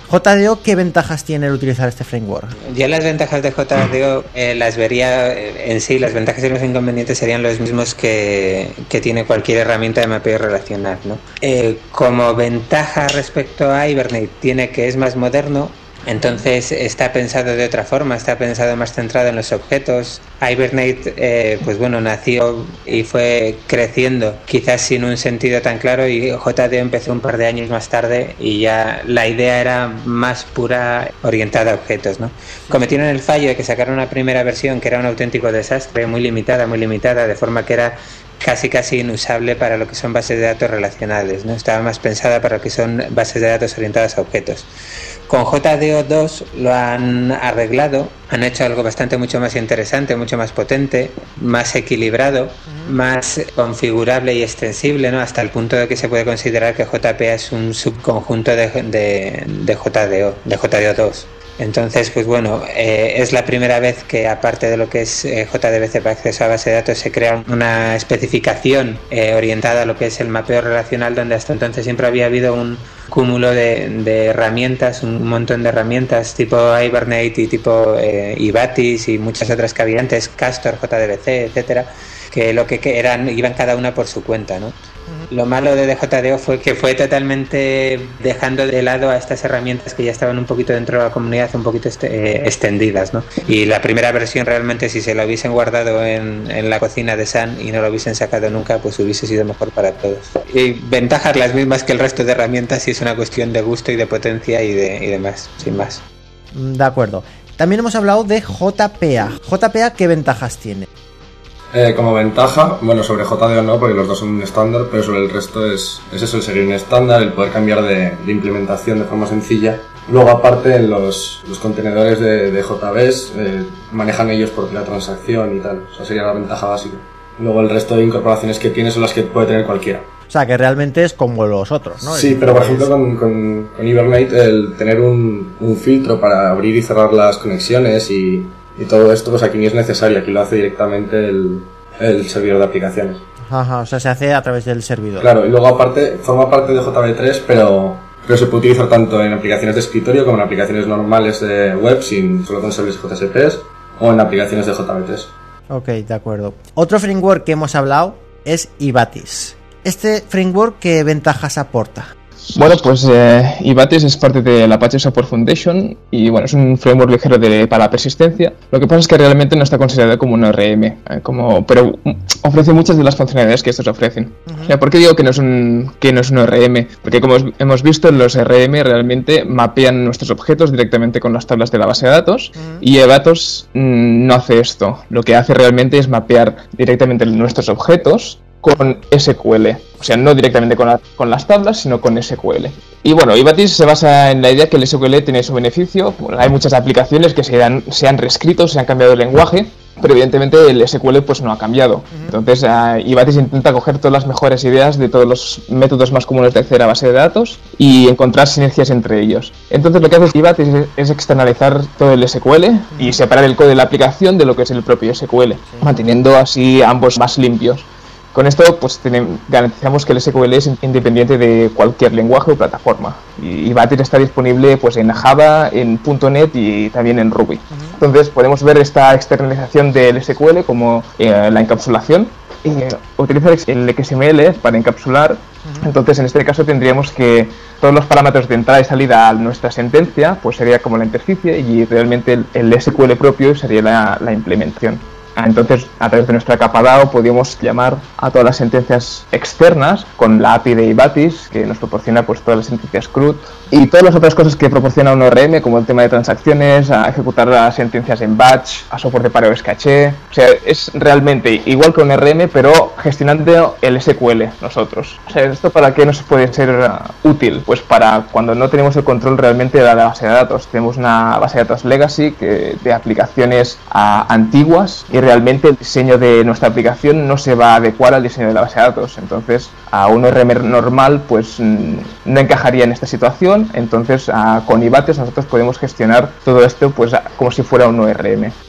J D O, ¿qué ventajas tiene el utilizar este framework? Yo las ventajas de J D O eh, las vería eh, en sí, las ventajas y los inconvenientes serían los mismos que, que tiene cualquier herramienta de mapeo relacional, ¿no? Eh, como ventaja respecto a Hibernate tiene que es más moderno. Entonces está pensado de otra forma, está pensado más centrado en los objetos. Hibernate, eh, pues bueno, nació y fue creciendo, quizás sin un sentido tan claro, y J D O empezó un par de años más tarde y ya la idea era más pura, orientada a objetos, ¿no? Cometieron el fallo de que sacaron una primera versión que era un auténtico desastre, muy limitada, muy limitada, de forma que era casi casi inusable para lo que son bases de datos relacionales, ¿no? Estaba más pensada para lo que son bases de datos orientadas a objetos. Con J D O dos lo han arreglado, han hecho algo bastante mucho más interesante, mucho más potente, más equilibrado, uh-huh. más configurable y extensible, ¿no? Hasta el punto de que se puede considerar que J P A es un subconjunto de, de, de J D O, de J D O dos. Entonces, pues bueno, eh, es la primera vez que, aparte de lo que es eh, J D B C para acceso a base de datos, se crea una especificación eh, orientada a lo que es el mapeo relacional, donde hasta entonces siempre había habido un cúmulo de, de herramientas, un montón de herramientas tipo Hibernate y tipo eh, Ivatis y muchas otras que había antes, Castor, J D B C, etcétera, que lo que, que eran iban cada una por su cuenta, ¿no? Lo malo de D J D O fue que fue totalmente dejando de lado a estas herramientas que ya estaban un poquito dentro de la comunidad, un poquito este, eh, extendidas, ¿no? Y la primera versión realmente, si se la hubiesen guardado en, en la cocina de Sun y no lo hubiesen sacado nunca, pues hubiese sido mejor para todos. Y ventajas las mismas que el resto de herramientas, y es una cuestión de gusto y de potencia y, de, y demás, sin más. De acuerdo. También hemos hablado de J P A. J P A, ¿qué ventajas tiene? Eh, como ventaja, bueno, sobre J D O no, porque los dos son un estándar, pero sobre el resto es, es eso, el seguir un estándar, el poder cambiar de, de implementación de forma sencilla. Luego, aparte, en los, los contenedores de, de J B S eh, manejan ellos por la transacción y tal, o sea, sería la ventaja básica. Luego, el resto de incorporaciones que tiene son las que puede tener cualquiera. O sea, que realmente es como los otros, ¿no? Sí, pero por ejemplo con, con, con Hibernate, el tener un, un filtro para abrir y cerrar las conexiones y, y todo esto, pues aquí ni es necesario, aquí lo hace directamente el, el servidor de aplicaciones. Ajá, o sea, se hace a través del servidor. Claro, y luego aparte, forma parte de J B tres, pero, pero se puede utilizar tanto en aplicaciones de escritorio como en aplicaciones normales de web, sin solo con servidores J S P S, o en aplicaciones de J B tres. Ok, de acuerdo. Otro framework que hemos hablado es Ivatis. ¿Este framework qué ventajas aporta? Bueno, pues eh, Ivatis es parte de la Apache Software Foundation y bueno, es un framework ligero de, para la persistencia. Lo que pasa es que realmente no está considerado como un O R M, eh, como, pero ofrece muchas de las funcionalidades que estos ofrecen. Uh-huh. O sea, ¿por qué digo que no es un, que no es un O R M? Porque como hemos visto, los O R M realmente mapean nuestros objetos directamente con las tablas de la base de datos, uh-huh. y Ivatis mmm, no hace esto. Lo que hace realmente es mapear directamente nuestros objetos con S Q L, o sea, no directamente con, la, con las tablas, sino con S Q L. Y bueno, Ivatis se basa en la idea que el S Q L tiene su beneficio. Bueno, hay muchas aplicaciones que se han, se han reescrito, se han cambiado el lenguaje, pero evidentemente el S Q L pues no ha cambiado. Uh-huh. Entonces uh, Ivatis intenta coger todas las mejores ideas de todos los métodos más comunes de acceder a base de datos y encontrar sinergias entre ellos. Entonces lo que hace Ivatis es, es externalizar todo el S Q L, uh-huh. y separar el código de la aplicación de lo que es el propio S Q L, uh-huh. manteniendo así ambos más limpios. Con esto pues tenemos, garantizamos que el S Q L es independiente de cualquier lenguaje o plataforma. Y Ivatis está disponible pues en Java, en punto net y también en Ruby. Uh-huh. Entonces podemos ver esta externalización del S Q L como eh, la encapsulación. Eh, utiliza el X M L para encapsular. Uh-huh. Entonces en este caso tendríamos que todos los parámetros de entrada y salida a nuestra sentencia pues sería como la interficie, y realmente el, el S Q L propio sería la, la implementación. Entonces, a través de nuestra capa D A O podríamos llamar a todas las sentencias externas con la A P I de Ivatis, que nos proporciona pues todas las sentencias C R U D y todas las otras cosas que proporciona un O R M, como el tema de transacciones, a ejecutar las sentencias en batch, a soporte para O S caché. O sea, es realmente igual que un O R M, pero gestionando el S Q L nosotros. O sea, ¿esto para qué nos puede ser uh, útil? Pues para cuando no tenemos el control realmente de la base de datos. Tenemos una base de datos legacy que, de aplicaciones uh, antiguas, y realmente el diseño de nuestra aplicación no se va a adecuar al diseño de la base de datos. Entonces, a un O R M normal pues no encajaría en esta situación. Entonces, a, con Ivatis nosotros podemos gestionar todo esto pues a, como si fuera un O R M.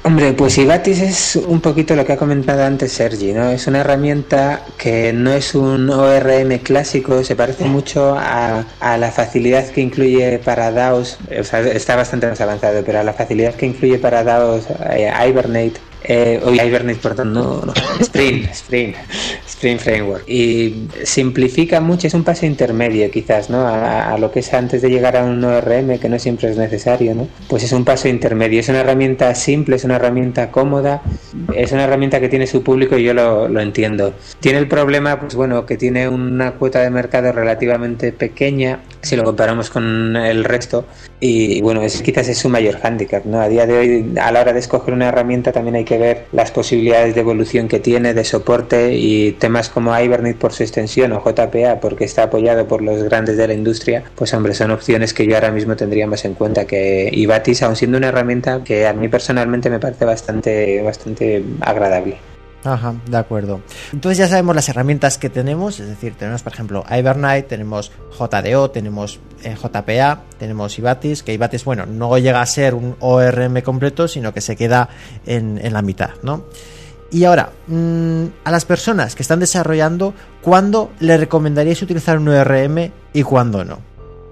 Hombre, pues Ivatis es un poquito lo que ha comentado antes Sergi, ¿no? Es una herramienta que no es un O R M clásico, se parece mucho a, a la facilidad que incluye para DAOs, o sea, está bastante más avanzado, pero a la facilidad que incluye para DAOs eh, Hibernate, eh, o Hibernate, perdón, no, no, Spring, Spring, Spring Framework. Y simplifica mucho, es un paso intermedio quizás, ¿no? A, a lo que es antes de llegar a un O R M, que no siempre es necesario, ¿no? Pues es un paso intermedio, es una herramienta simple, es una herramienta cómoda, es una herramienta que tiene su público y yo lo, lo entiendo. Tiene el problema, pues bueno, que tiene una cuota de mercado relativamente pequeña si lo comparamos con el resto y bueno, es, quizás es su mayor hándicap, ¿no? A día de hoy, a la hora de escoger una herramienta también hay que ver las posibilidades de evolución que tiene, de soporte, y temas como Hibernate por su extensión o J P A porque está apoyado por los grandes de la industria, pues hombre, son opciones que yo ahora mismo tendría más en cuenta que Ivatis, aun siendo una herramienta que a mí personalmente me parece bastante, bastante agradable. Ajá, de acuerdo. Entonces ya sabemos las herramientas que tenemos, es decir, tenemos por ejemplo Hibernate, tenemos J D O, tenemos eh, J P A, tenemos Ivatis, que Ivatis, bueno, no llega a ser un O R M completo, sino que se queda en, en la mitad, ¿no? Y ahora, mmm, a las personas que están desarrollando, ¿cuándo le recomendaríais utilizar un O R M y cuándo no?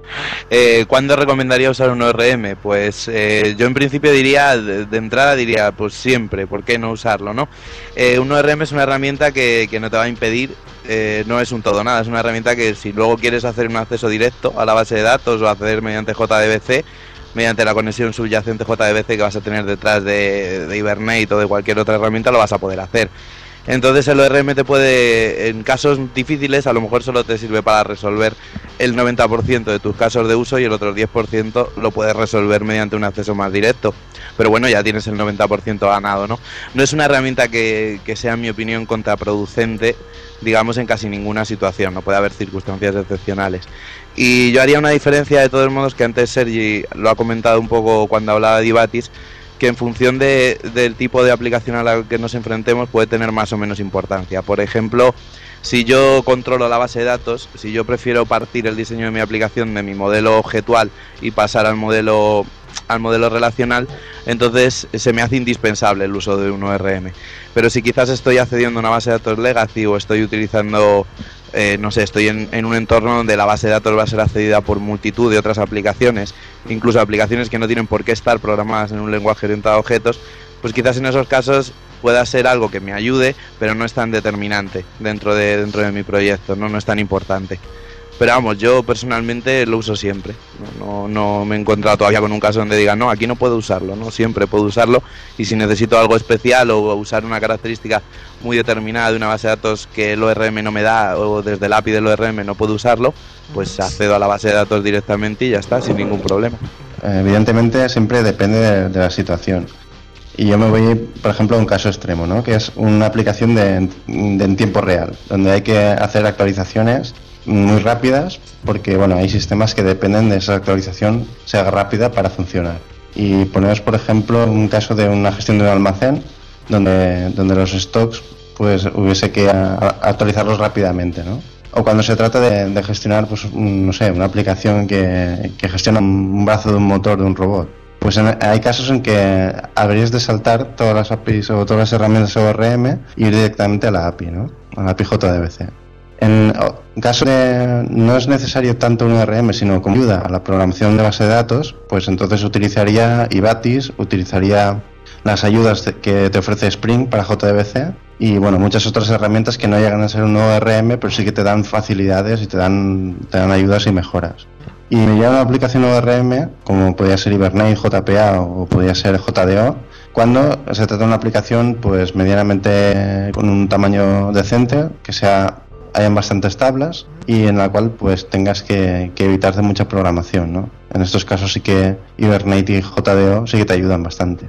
Eh, ¿Cuándo recomendaría usar un O R M? Pues eh, yo en principio diría, de, de entrada diría, pues siempre, ¿por qué no usarlo, no? Eh, un O R M es una herramienta que, que no te va a impedir, eh, no es un todo nada, es una herramienta que si luego quieres hacer un acceso directo a la base de datos o acceder mediante J D B C, mediante la conexión subyacente J D B C que vas a tener detrás de, de Hibernate o de cualquier otra herramienta, lo vas a poder hacer. Entonces el O R M te puede, en casos difíciles, a lo mejor solo te sirve para resolver el noventa por ciento de tus casos de uso y el otro diez por ciento lo puedes resolver mediante un acceso más directo. Pero bueno, ya tienes el noventa por ciento ganado, ¿no? No es una herramienta que, que sea, en mi opinión, contraproducente, digamos, en casi ninguna situación. No puede haber circunstancias excepcionales. Y yo haría una diferencia, de todos modos, que antes Sergi lo ha comentado un poco cuando hablaba de Ivatis, que en función de, del tipo de aplicación a la que nos enfrentemos puede tener más o menos importancia. Por ejemplo, si yo controlo la base de datos, si yo prefiero partir el diseño de mi aplicación de mi modelo objetual y pasar al modelo al modelo relacional, entonces se me hace indispensable el uso de un O R M. Pero si quizás estoy accediendo a una base de datos legacy o estoy utilizando, eh, no sé, estoy en, en un entorno donde la base de datos va a ser accedida por multitud de otras aplicaciones, incluso aplicaciones que no tienen por qué estar programadas en un lenguaje orientado a objetos, pues quizás en esos casos pueda ser algo que me ayude, pero no es tan determinante dentro de, dentro de mi proyecto, no, no es tan importante. Pero vamos, yo personalmente lo uso siempre. No, no, no me he encontrado todavía con un caso donde diga, no, aquí no puedo usarlo, no, siempre puedo usarlo. Y si necesito algo especial o usar una característica muy determinada de una base de datos que el O R M no me da, o desde el A P I del O R M no puedo usarlo, pues accedo a la base de datos directamente y ya está, sin ningún problema. Evidentemente siempre depende de, de la situación. Y yo me voy, por ejemplo, a un caso extremo, ¿no? Que es una aplicación de, de en tiempo real, donde hay que hacer actualizaciones muy rápidas, porque bueno, hay sistemas que dependen de esa actualización sea rápida para funcionar. Y ponemos, por ejemplo, un caso de una gestión de un almacén donde, donde los stocks pues hubiese que a, a actualizarlos rápidamente, ¿no? O cuando se trata de, de gestionar, pues un, no sé, una aplicación que, que gestiona un brazo de un motor de un robot. Pues en, hay casos en que habrías de saltar todas las A P Is o todas las herramientas O R M y ir directamente a la A P I, ¿no? A la A P I J D B C. En caso de no es necesario tanto un O R M, sino como ayuda a la programación de base de datos, pues entonces utilizaría Ivatis, utilizaría las ayudas que te ofrece Spring para J D B C y bueno, muchas otras herramientas que no llegan a ser un O R M, pero sí que te dan facilidades y te dan, te dan ayudas y mejoras. Y me lleva una aplicación O R M, como podría ser Hibernate, J P A o podría ser J D O, cuando se trata de una aplicación pues medianamente con un tamaño decente, que sea hayan bastantes tablas y en la cual pues tengas que, que evitar de mucha programación, ¿no? En estos casos sí que Hibernate y J D O sí que te ayudan bastante.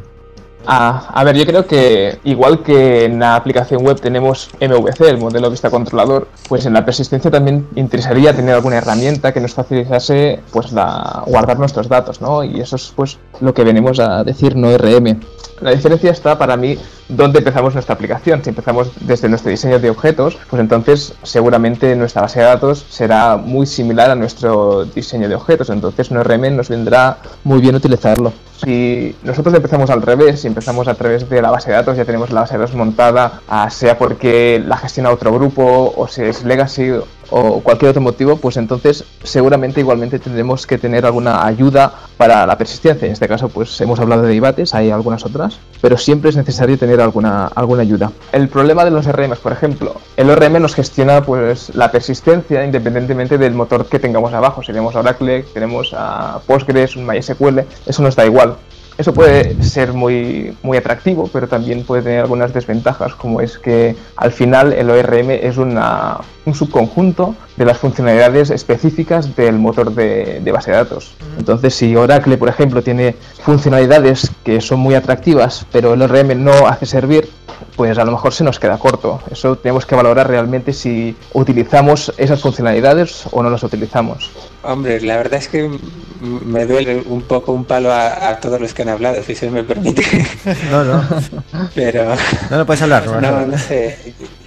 Ah, a ver, yo creo que igual que en la aplicación web tenemos M V C, el modelo vista controlador, pues en la persistencia también interesaría tener alguna herramienta que nos facilitase pues la guardar nuestros datos, ¿no? Y eso es pues lo que venimos a decir no O R M. La diferencia está para mí dónde empezamos nuestra aplicación. Si empezamos desde nuestro diseño de objetos, pues entonces seguramente nuestra base de datos será muy similar a nuestro diseño de objetos. Entonces no O R M nos vendrá muy bien utilizarlo. Si nosotros empezamos al revés, si empezamos a través de la base de datos, ya tenemos la base de datos montada, sea porque la gestiona otro grupo o si es legacy o cualquier otro motivo, pues entonces seguramente igualmente tendremos que tener alguna ayuda para la persistencia. En este caso pues hemos hablado de Ivates, hay algunas otras, pero siempre es necesario tener alguna, alguna ayuda. El problema de los R Ms, por ejemplo, el O R M nos gestiona pues la persistencia independientemente del motor que tengamos abajo. Si tenemos a Oracle, tenemos a Postgres, un MySQL, eso nos da igual. Eso puede ser muy, muy atractivo, pero también puede tener algunas desventajas, como es que al final el O R M es una, un subconjunto de las funcionalidades específicas del motor de, de base de datos. Entonces, si Oracle, por ejemplo, tiene funcionalidades que son muy atractivas, pero el O R M no hace servir, pues a lo mejor se nos queda corto. Eso tenemos que valorar realmente si utilizamos esas funcionalidades o no las utilizamos. Hombre, la verdad es que me duele un poco un palo a, a todos los que han hablado, si se me permite. No, no. Pero... No, no puedes hablar, ¿no? No, no sé.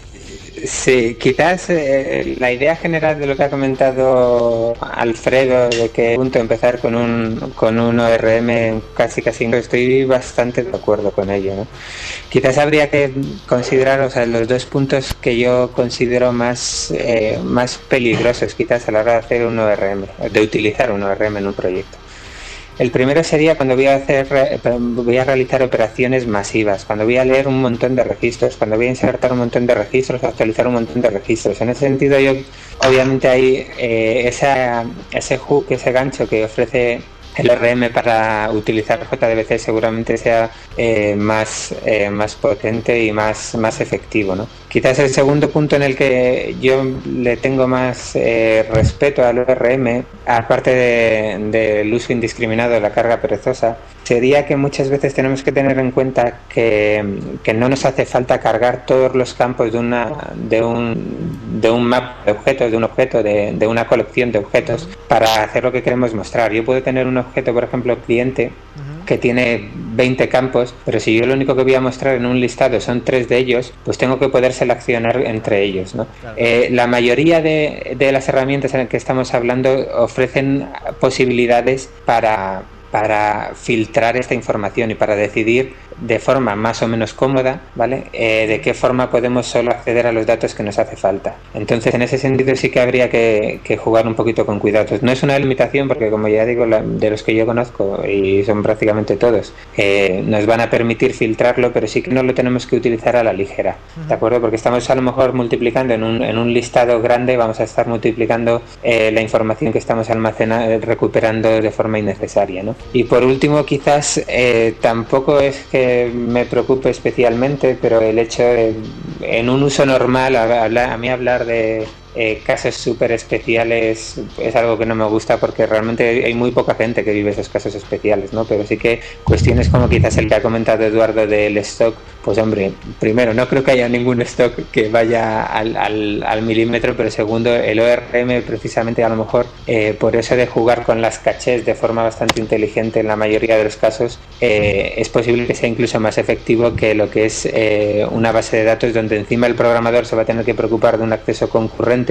Sí, quizás eh, la idea general de lo que ha comentado Alfredo, de que punto empezar con un con un O R M casi casi, estoy bastante de acuerdo con ello, ¿no? Quizás habría que considerar, o sea, los dos puntos que yo considero más eh, más peligrosos quizás a la hora de hacer un O R M, de utilizar un O R M en un proyecto. El primero sería cuando voy a hacer, voy a realizar operaciones masivas, cuando voy a leer un montón de registros, cuando voy a insertar un montón de registros, actualizar un montón de registros. En ese sentido, yo obviamente hay eh, esa, ese hook, ese gancho que ofrece el O R M para utilizar J D B C seguramente sea eh, más, eh, más potente y más, más efectivo, ¿no? Quizás el segundo punto en el que yo le tengo más eh, respeto al O R M, aparte del de, uso indiscriminado de la carga perezosa, sería que muchas veces tenemos que tener en cuenta que, que no nos hace falta cargar todos los campos de una de un, de un map de objetos, de un objeto, de, de una colección de objetos para hacer lo que queremos mostrar. Yo puedo tener un objeto, por ejemplo, cliente, que tiene veinte campos, pero si yo lo único que voy a mostrar en un listado son tres de ellos, pues tengo que poder seleccionar entre ellos, ¿no? Claro. Eh, la mayoría de, de las herramientas en las que estamos hablando ofrecen posibilidades para, para filtrar esta información y para decidir de forma más o menos cómoda, ¿vale? Eh, de qué forma podemos solo acceder a los datos que nos hace falta. Entonces, en ese sentido sí que habría que, que jugar un poquito con cuidado. No es una limitación porque, como ya digo, la, de los que yo conozco, y son prácticamente todos, eh, nos van a permitir filtrarlo, pero sí que no lo tenemos que utilizar a la ligera, ¿de acuerdo? Porque estamos a lo mejor multiplicando en un, en un listado grande, vamos a estar multiplicando eh, la información que estamos almacenando, recuperando de forma innecesaria, ¿no? Y por último, quizás eh, tampoco es que me preocupe especialmente, pero el hecho de, en un uso normal, a, a, a mí hablar de eh, casos súper especiales es algo que no me gusta porque realmente hay muy poca gente que vive esos casos especiales, ¿no? Pero sí que cuestiones como quizás el que ha comentado Eduardo del stock, pues hombre, primero, no creo que haya ningún stock que vaya al, al, al milímetro, pero segundo, el O R M precisamente a lo mejor eh, por eso de jugar con las cachés de forma bastante inteligente en la mayoría de los casos, eh, es posible que sea incluso más efectivo que lo que es eh, una base de datos donde encima el programador se va a tener que preocupar de un acceso concurrente,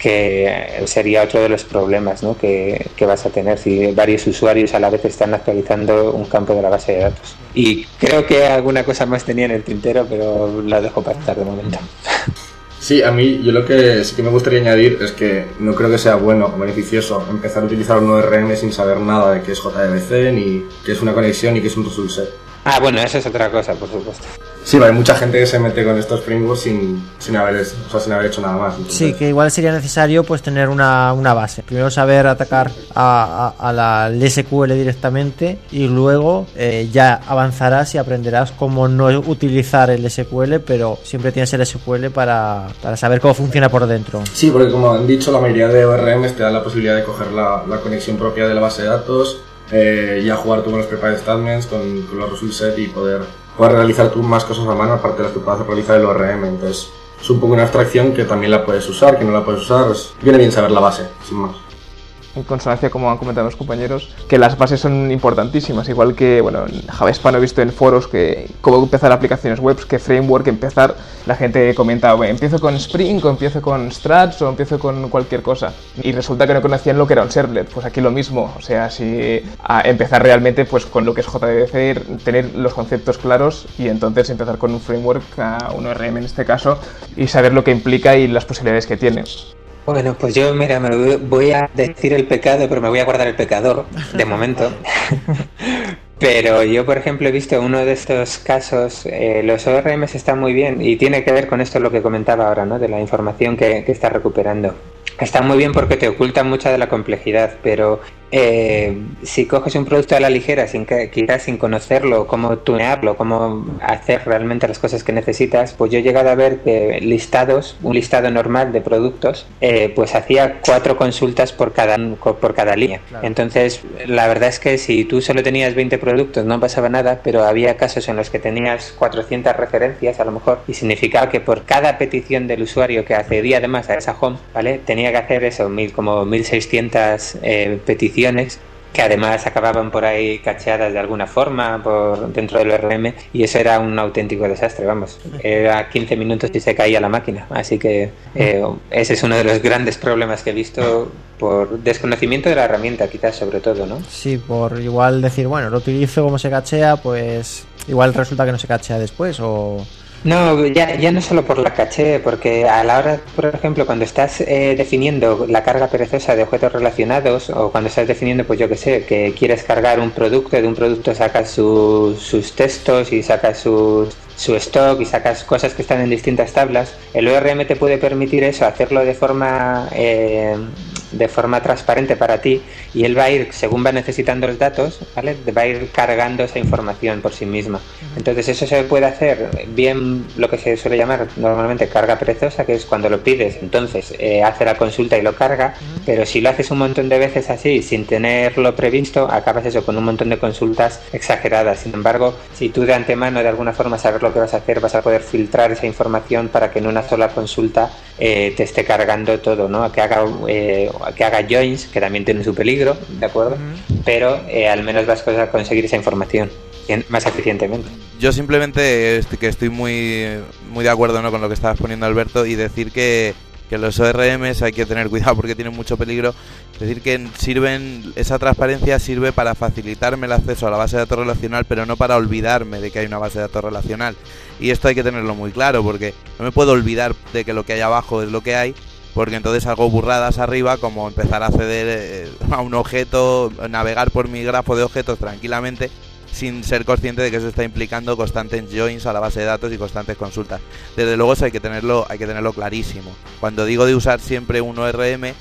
que sería otro de los problemas, ¿no? que, que vas a tener si varios usuarios a la vez están actualizando un campo de la base de datos. Y creo que alguna cosa más tenía en el tintero, pero la dejo pasar de momento. Sí, a mí yo lo que sí que me gustaría añadir es que no creo que sea bueno o beneficioso empezar a utilizar un O R M sin saber nada de qué es J D B C, ni qué es una conexión, ni qué es un result set. Ah, bueno, eso es otra cosa, por supuesto. Sí, hay mucha gente que se mete con estos frameworks sin, sin, haber, o sea, sin haber hecho nada más. Entonces... Sí, que igual sería necesario pues tener una, una base. Primero saber atacar a, a, a la el S Q L directamente y luego eh, ya avanzarás y aprenderás cómo no utilizar el S Q L, pero siempre tienes el S Q L para, para saber cómo funciona por dentro. Sí, porque como han dicho, la mayoría de O R Ms te dan la posibilidad de coger la, la conexión propia de la base de datos, eh, ya jugar tú con los prepared statements, con, con los result set y poder... puedes realizar tú más cosas a mano aparte de las que puedas realizar el O R M. Entonces es un poco una abstracción que también la puedes usar, que no la puedes usar. Es, viene bien saber la base, sin más. en consonancia, como han comentado los compañeros, que las bases son importantísimas, igual que, bueno, en Java Hispano he visto en foros que cómo empezar aplicaciones web, qué framework empezar, la gente comenta, bueno, empiezo con Spring, o empiezo con Struts, o empiezo con cualquier cosa, y resulta que no conocían lo que era un servlet. Pues aquí lo mismo, o sea, si a empezar realmente pues con lo que es J D B C, tener los conceptos claros, y entonces empezar con un framework, a un O R M en este caso, y saber lo que implica y las posibilidades que tiene. Bueno, pues yo, mira, me voy a decir el pecado, pero me voy a guardar el pecador, de momento. Pero yo, por ejemplo, he visto uno de estos casos, eh, los O R Ms están muy bien, y tiene que ver con esto lo que comentaba ahora, ¿no? De la información que, que está recuperando. Están muy bien porque te ocultan mucha de la complejidad, pero eh, si coges un producto a la ligera, sin que, quizás sin conocerlo, cómo tunearlo, cómo hacer realmente las cosas que necesitas, pues yo he llegado a ver que listados, un listado normal de productos, eh, pues hacía cuatro consultas por cada, por cada línea. Claro. Entonces, la verdad es que si tú solo tenías veinte productos no pasaba nada, pero había casos en los que tenías cuatrocientas referencias a lo mejor, y significaba que por cada petición del usuario que accedía además a esa home, ¿vale? Tenía que hacer eso, mil, como mil seiscientas eh, peticiones, que además acababan por ahí cacheadas de alguna forma por dentro del O R M, y eso era un auténtico desastre, vamos, era quince minutos y se caía la máquina, así que eh, ese es uno de los grandes problemas que he visto por desconocimiento de la herramienta, quizás, sobre todo, ¿no? Sí, por igual decir, bueno, lo utilizo como se cachea, pues igual resulta que no se cachea después, o... No, ya, ya no solo por la caché, porque a la hora, por ejemplo, cuando estás eh, definiendo la carga perezosa de objetos relacionados, o cuando estás definiendo, pues yo que sé, que quieres cargar un producto, de un producto sacas su, sus textos y sacas sus, su stock y sacas cosas que están en distintas tablas, el O R M te puede permitir eso, hacerlo de forma... Eh, de forma transparente para ti, y él va a ir, según va necesitando los datos, ¿vale? Va a ir cargando esa información por sí misma. Entonces eso se puede hacer bien, lo que se suele llamar normalmente carga perezosa, que es cuando lo pides, entonces eh, hace la consulta y lo carga, pero si lo haces un montón de veces así, sin tenerlo previsto, acabas eso con un montón de consultas exageradas. Sin embargo, si tú de antemano de alguna forma sabes lo que vas a hacer, vas a poder filtrar esa información para que en una sola consulta eh, te esté cargando todo, ¿no? Que haga eh, que haga joins, que también tiene su peligro, ¿de acuerdo? Uh-huh. Pero eh, al menos vas a conseguir esa información más eficientemente. Yo simplemente estoy, que estoy muy muy de acuerdo, ¿no?, con lo que estabas poniendo, Alberto, y decir que, que los O R Ms hay que tener cuidado porque tienen mucho peligro. Es decir, que sirven, esa transparencia sirve para facilitarme el acceso a la base de datos relacional, pero no para olvidarme de que hay una base de datos relacional. Y esto hay que tenerlo muy claro, porque no me puedo olvidar de que lo que hay abajo es lo que hay, porque entonces hago burradas arriba, como empezar a acceder eh, a un objeto, navegar por mi grafo de objetos tranquilamente, sin ser consciente de que eso está implicando constantes joins a la base de datos y constantes consultas. Desde luego eso hay que tenerlo, hay que tenerlo clarísimo. Cuando digo de usar siempre un O R M,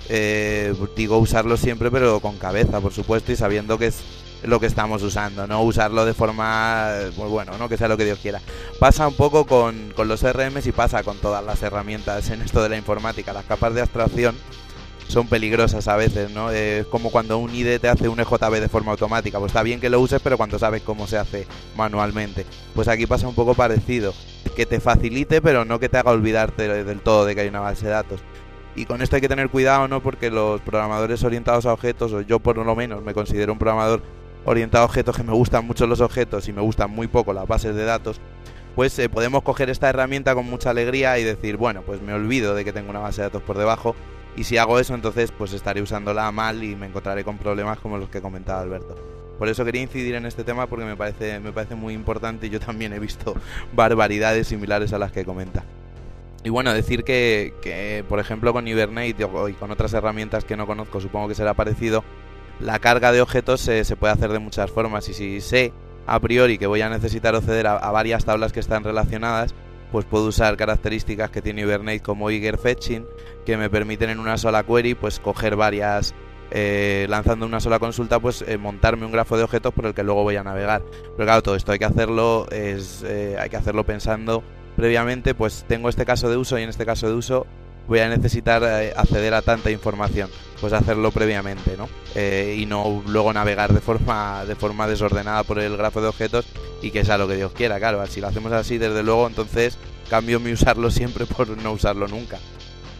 eh, digo usarlo siempre, pero con cabeza, por supuesto, y sabiendo que es lo que estamos usando, no usarlo de forma, pues bueno, no que sea lo que Dios quiera. Pasa un poco con, con los O R Ms y pasa con todas las herramientas en esto de la informática. Las capas de abstracción son peligrosas a veces, ¿no? Es como cuando un I D E te hace un E J B de forma automática. Pues está bien que lo uses, pero cuando sabes cómo se hace manualmente. Pues aquí pasa un poco parecido. Que te facilite, pero no que te haga olvidarte del todo de que hay una base de datos. Y con esto hay que tener cuidado, ¿no? Porque los programadores orientados a objetos, o yo por lo menos me considero un programador orientado a objetos, que me gustan mucho los objetos y me gustan muy poco las bases de datos, pues eh, podemos coger esta herramienta con mucha alegría y decir, bueno, pues me olvido de que tengo una base de datos por debajo, y si hago eso, entonces pues estaré usándola mal y me encontraré con problemas como los que comentaba Alberto. Por eso quería incidir en este tema, porque me parece, me parece muy importante, y yo también he visto barbaridades similares a las que comenta. Y bueno, decir que, que por ejemplo con Hibernate y con otras herramientas que no conozco, supongo que será parecido, la carga de objetos se, se puede hacer de muchas formas, y si sé a priori que voy a necesitar acceder a, a varias tablas que están relacionadas, pues puedo usar características que tiene Hibernate como Eager Fetching, que me permiten en una sola query pues coger varias, eh, lanzando una sola consulta, pues eh, montarme un grafo de objetos por el que luego voy a navegar. Pero claro, todo esto hay que hacerlo, es, eh, hay que hacerlo pensando previamente, pues tengo este caso de uso y en este caso de uso voy a necesitar eh, acceder a tanta información, pues hacerlo previamente, ¿no? Eh, y no luego navegar de forma de forma desordenada por el grafo de objetos y que sea lo que Dios quiera. Claro, si lo hacemos así, desde luego, entonces cambio mi usarlo siempre por no usarlo nunca.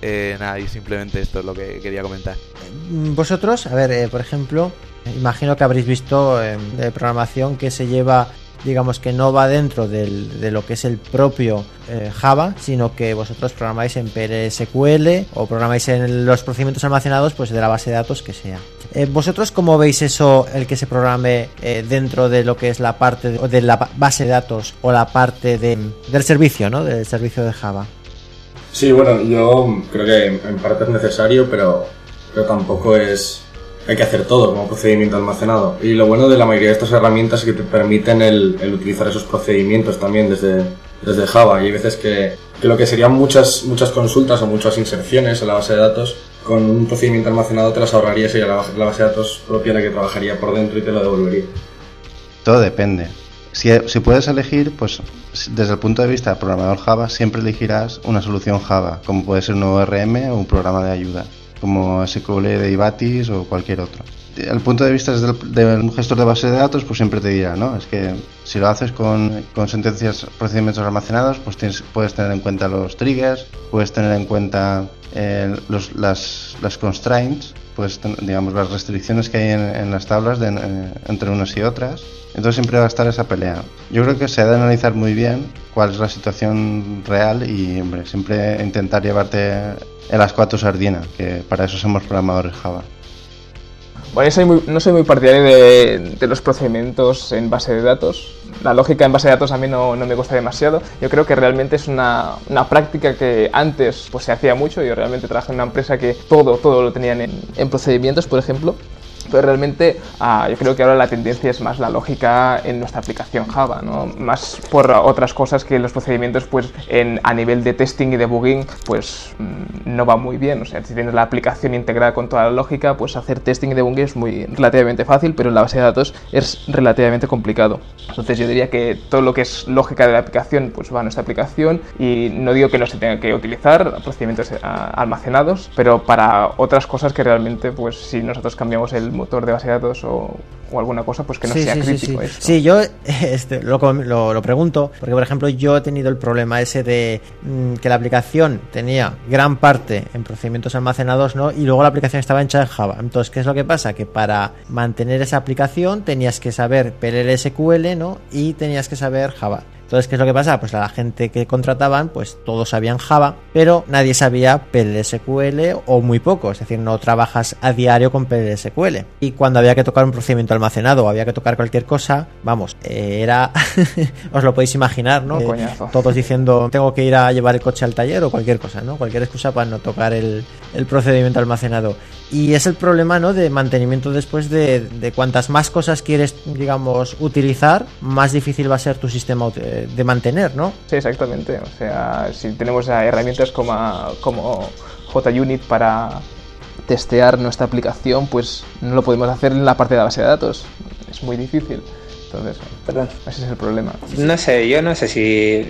Eh, nada, y simplemente esto es lo que quería comentar. Vosotros, a ver, eh, por ejemplo, imagino que habréis visto eh, de programación que se lleva, digamos que no va dentro del, de lo que es el propio eh, Java, sino que vosotros programáis en P L S Q L o programáis en los procedimientos almacenados pues de la base de datos que sea. Eh, ¿Vosotros cómo veis eso, el que se programe eh, dentro de lo que es la parte de, de la base de datos o la parte de, del servicio, ¿no? Del servicio de Java? Sí, bueno, yo creo que en parte es necesario, pero, pero tampoco es... Hay que hacer todo como procedimiento almacenado. Y lo bueno de la mayoría de estas herramientas es que te permiten el, el utilizar esos procedimientos también desde, desde Java. Y hay veces que, que lo que serían muchas, muchas consultas o muchas inserciones en la base de datos, con un procedimiento almacenado te las ahorrarías y sería la, la base de datos propia la que trabajaría por dentro y te lo devolvería. Todo depende. Si, si puedes elegir, pues desde el punto de vista del programador Java, siempre elegirás una solución Java, como puede ser un O R M o un programa de ayuda, como S Q L de Ibatis o cualquier otro. El punto de vista desde el, de un gestor de base de datos, pues siempre te dirá, ¿no? Es que si lo haces con, con sentencias, procedimientos almacenados, pues tienes, puedes tener en cuenta los triggers, puedes tener en cuenta eh, los, las, las constraints, pues digamos las restricciones que hay en, en las tablas de, eh, entre unas y otras. Entonces siempre va a estar esa pelea. Yo creo que se ha de analizar muy bien cuál es la situación real y, hombre, siempre intentar llevarte el ascua a tu sardina, que para eso somos programadores Java. Bueno, yo soy muy, no soy muy partidario de, de los procedimientos en base de datos. La lógica en base de datos a mí no, no me gusta demasiado. Yo creo que realmente es una, una práctica que antes pues, se hacía mucho. Yo realmente trabajé en una empresa que todo, todo lo tenían en, en procedimientos, por ejemplo. Pero realmente uh, yo creo que ahora la tendencia es más la lógica en nuestra aplicación Java, ¿no? Más por otras cosas que los procedimientos pues en, a nivel de testing y debugging pues mmm, no va muy bien. O sea, si tienes la aplicación integrada con toda la lógica, pues hacer testing y debugging es muy relativamente fácil, pero en la base de datos es relativamente complicado. Entonces yo diría que todo lo que es lógica de la aplicación pues va a nuestra aplicación, y no digo que no se tenga que utilizar procedimientos uh, almacenados, pero para otras cosas que realmente pues si nosotros cambiamos el motor de base de datos o, o alguna cosa, pues que no sí, sea sí, crítico sí, sí. esto. Sí, yo este, lo, lo, lo pregunto porque, por ejemplo, yo he tenido el problema ese de mmm, que la aplicación tenía gran parte en procedimientos almacenados, ¿no? Y luego la aplicación estaba hecha en Java. Entonces, ¿qué es lo que pasa? Que para mantener esa aplicación tenías que saber P L S Q L, ¿no? Y tenías que saber Java. Entonces, ¿qué es lo que pasa? Pues a la gente que contrataban, pues todos sabían Java, pero nadie sabía P L S Q L o muy poco, es decir, no trabajas a diario con P L S Q L. Y cuando había que tocar un procedimiento almacenado o había que tocar cualquier cosa, vamos, eh, era... os lo podéis imaginar, ¿no? Un Eh, coñazo. todos diciendo, tengo que ir a llevar el coche al taller o cualquier cosa, ¿no? Cualquier excusa para no tocar el, el procedimiento almacenado. Y es el problema, ¿no? De mantenimiento después de, de cuantas más cosas quieres, digamos, utilizar, más difícil va a ser tu sistema de mantener, ¿no? Sí, exactamente. O sea, si tenemos herramientas como, como JUnit para testear nuestra aplicación, pues no lo podemos hacer en la parte de la base de datos. Es muy difícil. Entonces, perdón, ese es el problema. No sé, yo no sé si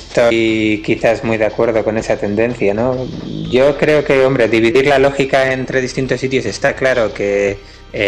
estoy quizás muy de acuerdo con esa tendencia, ¿no? Yo creo que, hombre, dividir la lógica entre distintos sitios está claro que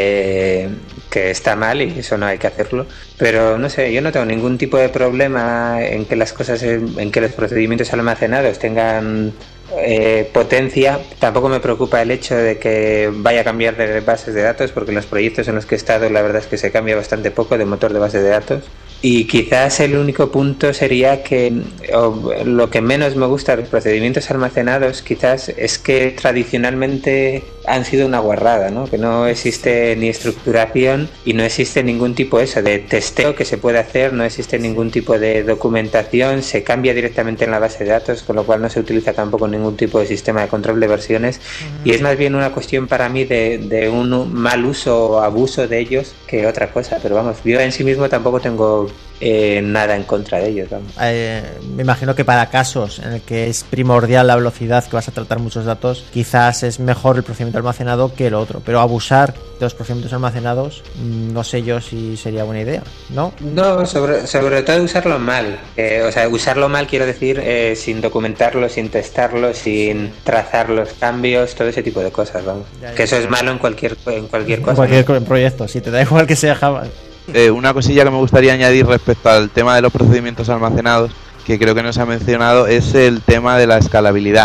eh, que está mal y eso no hay que hacerlo, pero no sé, yo no tengo ningún tipo de problema en que las cosas, en que los procedimientos almacenados tengan Eh, potencia. Tampoco me preocupa el hecho de que vaya a cambiar de bases de datos, porque en los proyectos en los que he estado la verdad es que se cambia bastante poco de motor de base de datos, y quizás el único punto sería que o, lo que menos me gusta de los procedimientos almacenados quizás es que tradicionalmente han sido una guarrada, ¿no? Que no existe ni estructuración y no existe ningún tipo de eso de testeo que se puede hacer, no existe ningún tipo de documentación, se cambia directamente en la base de datos, con lo cual no se utiliza tampoco ningún tipo de sistema de control de versiones. Uh-huh. Y es más bien una cuestión para mí de, de un mal uso o abuso de ellos que otra cosa, pero vamos, yo en sí mismo tampoco tengo eh, nada en contra de ellos, vamos. Eh, me imagino que para casos en el que es primordial la velocidad, que vas a tratar muchos datos, quizás es mejor el procedimiento almacenado que el otro, pero abusar de los procedimientos almacenados no sé yo si sería buena idea, ¿no? No, sobre, sobre todo usarlo mal, eh, o sea, usarlo mal quiero decir eh, sin documentarlo, sin testarlo, sin trazar los cambios, todo ese tipo de cosas, vamos. Ya, ya. Que eso es malo en cualquier en cualquier cosa. En cualquier ¿no? proyecto, si te da igual que sea Java. Eh, una cosilla que me gustaría añadir respecto al tema de los procedimientos almacenados, que creo que no se ha mencionado, es el tema de la escalabilidad.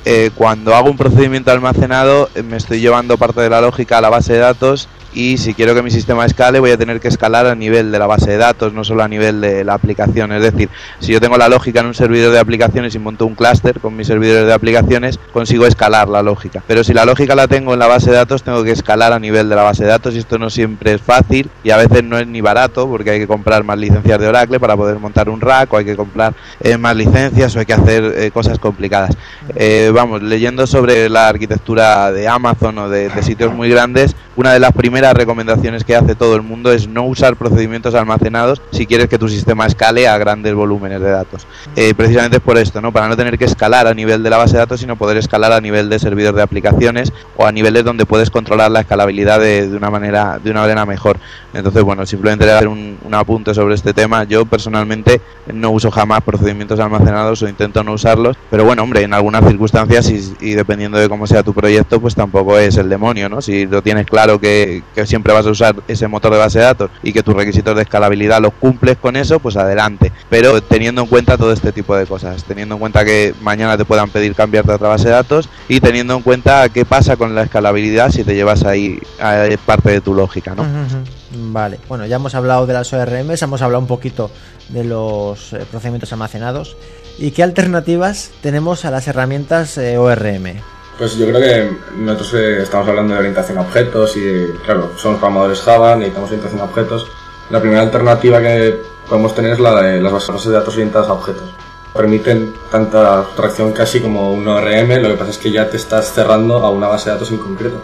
eh, cuando hago un procedimiento almacenado eh, me estoy llevando parte de la lógica a la base de datos, y si quiero que mi sistema escale voy a tener que escalar a nivel de la base de datos, no solo a nivel de la aplicación. Es decir, si yo tengo la lógica en un servidor de aplicaciones y monto un clúster con mis servidores de aplicaciones, consigo escalar la lógica. Pero si la lógica la tengo en la base de datos, tengo que escalar a nivel de la base de datos, y esto no siempre es fácil y a veces no es ni barato, porque hay que comprar más licencias de Oracle para poder montar un rack, o hay que comprar eh, más licencias, o hay que hacer eh, cosas complicadas. Eh, vamos, leyendo sobre la arquitectura de Amazon o de, de sitios muy grandes, una de las primeras recomendaciones que hace todo el mundo es no usar procedimientos almacenados si quieres que tu sistema escale a grandes volúmenes de datos. Eh, precisamente es por esto, ¿no? Para no tener que escalar a nivel de la base de datos, sino poder escalar a nivel de servidor de aplicaciones, o a niveles donde puedes controlar la escalabilidad de, de una manera de una manera mejor. Entonces, bueno, simplemente hacer un, un apunte sobre este tema. Yo personalmente no uso jamás procedimientos almacenados, o intento no usarlos, pero bueno, hombre, en algunas circunstancias y, y dependiendo de cómo sea tu proyecto, pues tampoco es el demonio, ¿no? Si lo tienes claro que, que siempre vas a usar ese motor de base de datos y que tus requisitos de escalabilidad los cumples con eso, pues adelante. Pero teniendo en cuenta todo este tipo de cosas, teniendo en cuenta que mañana te puedan pedir cambiarte a otra base de datos, y teniendo en cuenta qué pasa con la escalabilidad si te llevas ahí a parte de tu lógica, ¿no? Uh-huh. Vale, bueno, ya hemos hablado de las O R Ms, hemos hablado un poquito de los eh, procedimientos almacenados. ¿Y qué alternativas tenemos a las herramientas eh, O R M? Pues yo creo que nosotros eh, estamos hablando de orientación a objetos y, claro, somos programadores Java, necesitamos orientación a objetos. La primera alternativa que podemos tener es la de las bases de datos orientadas a objetos. Permiten tanta abstracción casi como un O R M, lo que pasa es que ya te estás cerrando a una base de datos en concreto.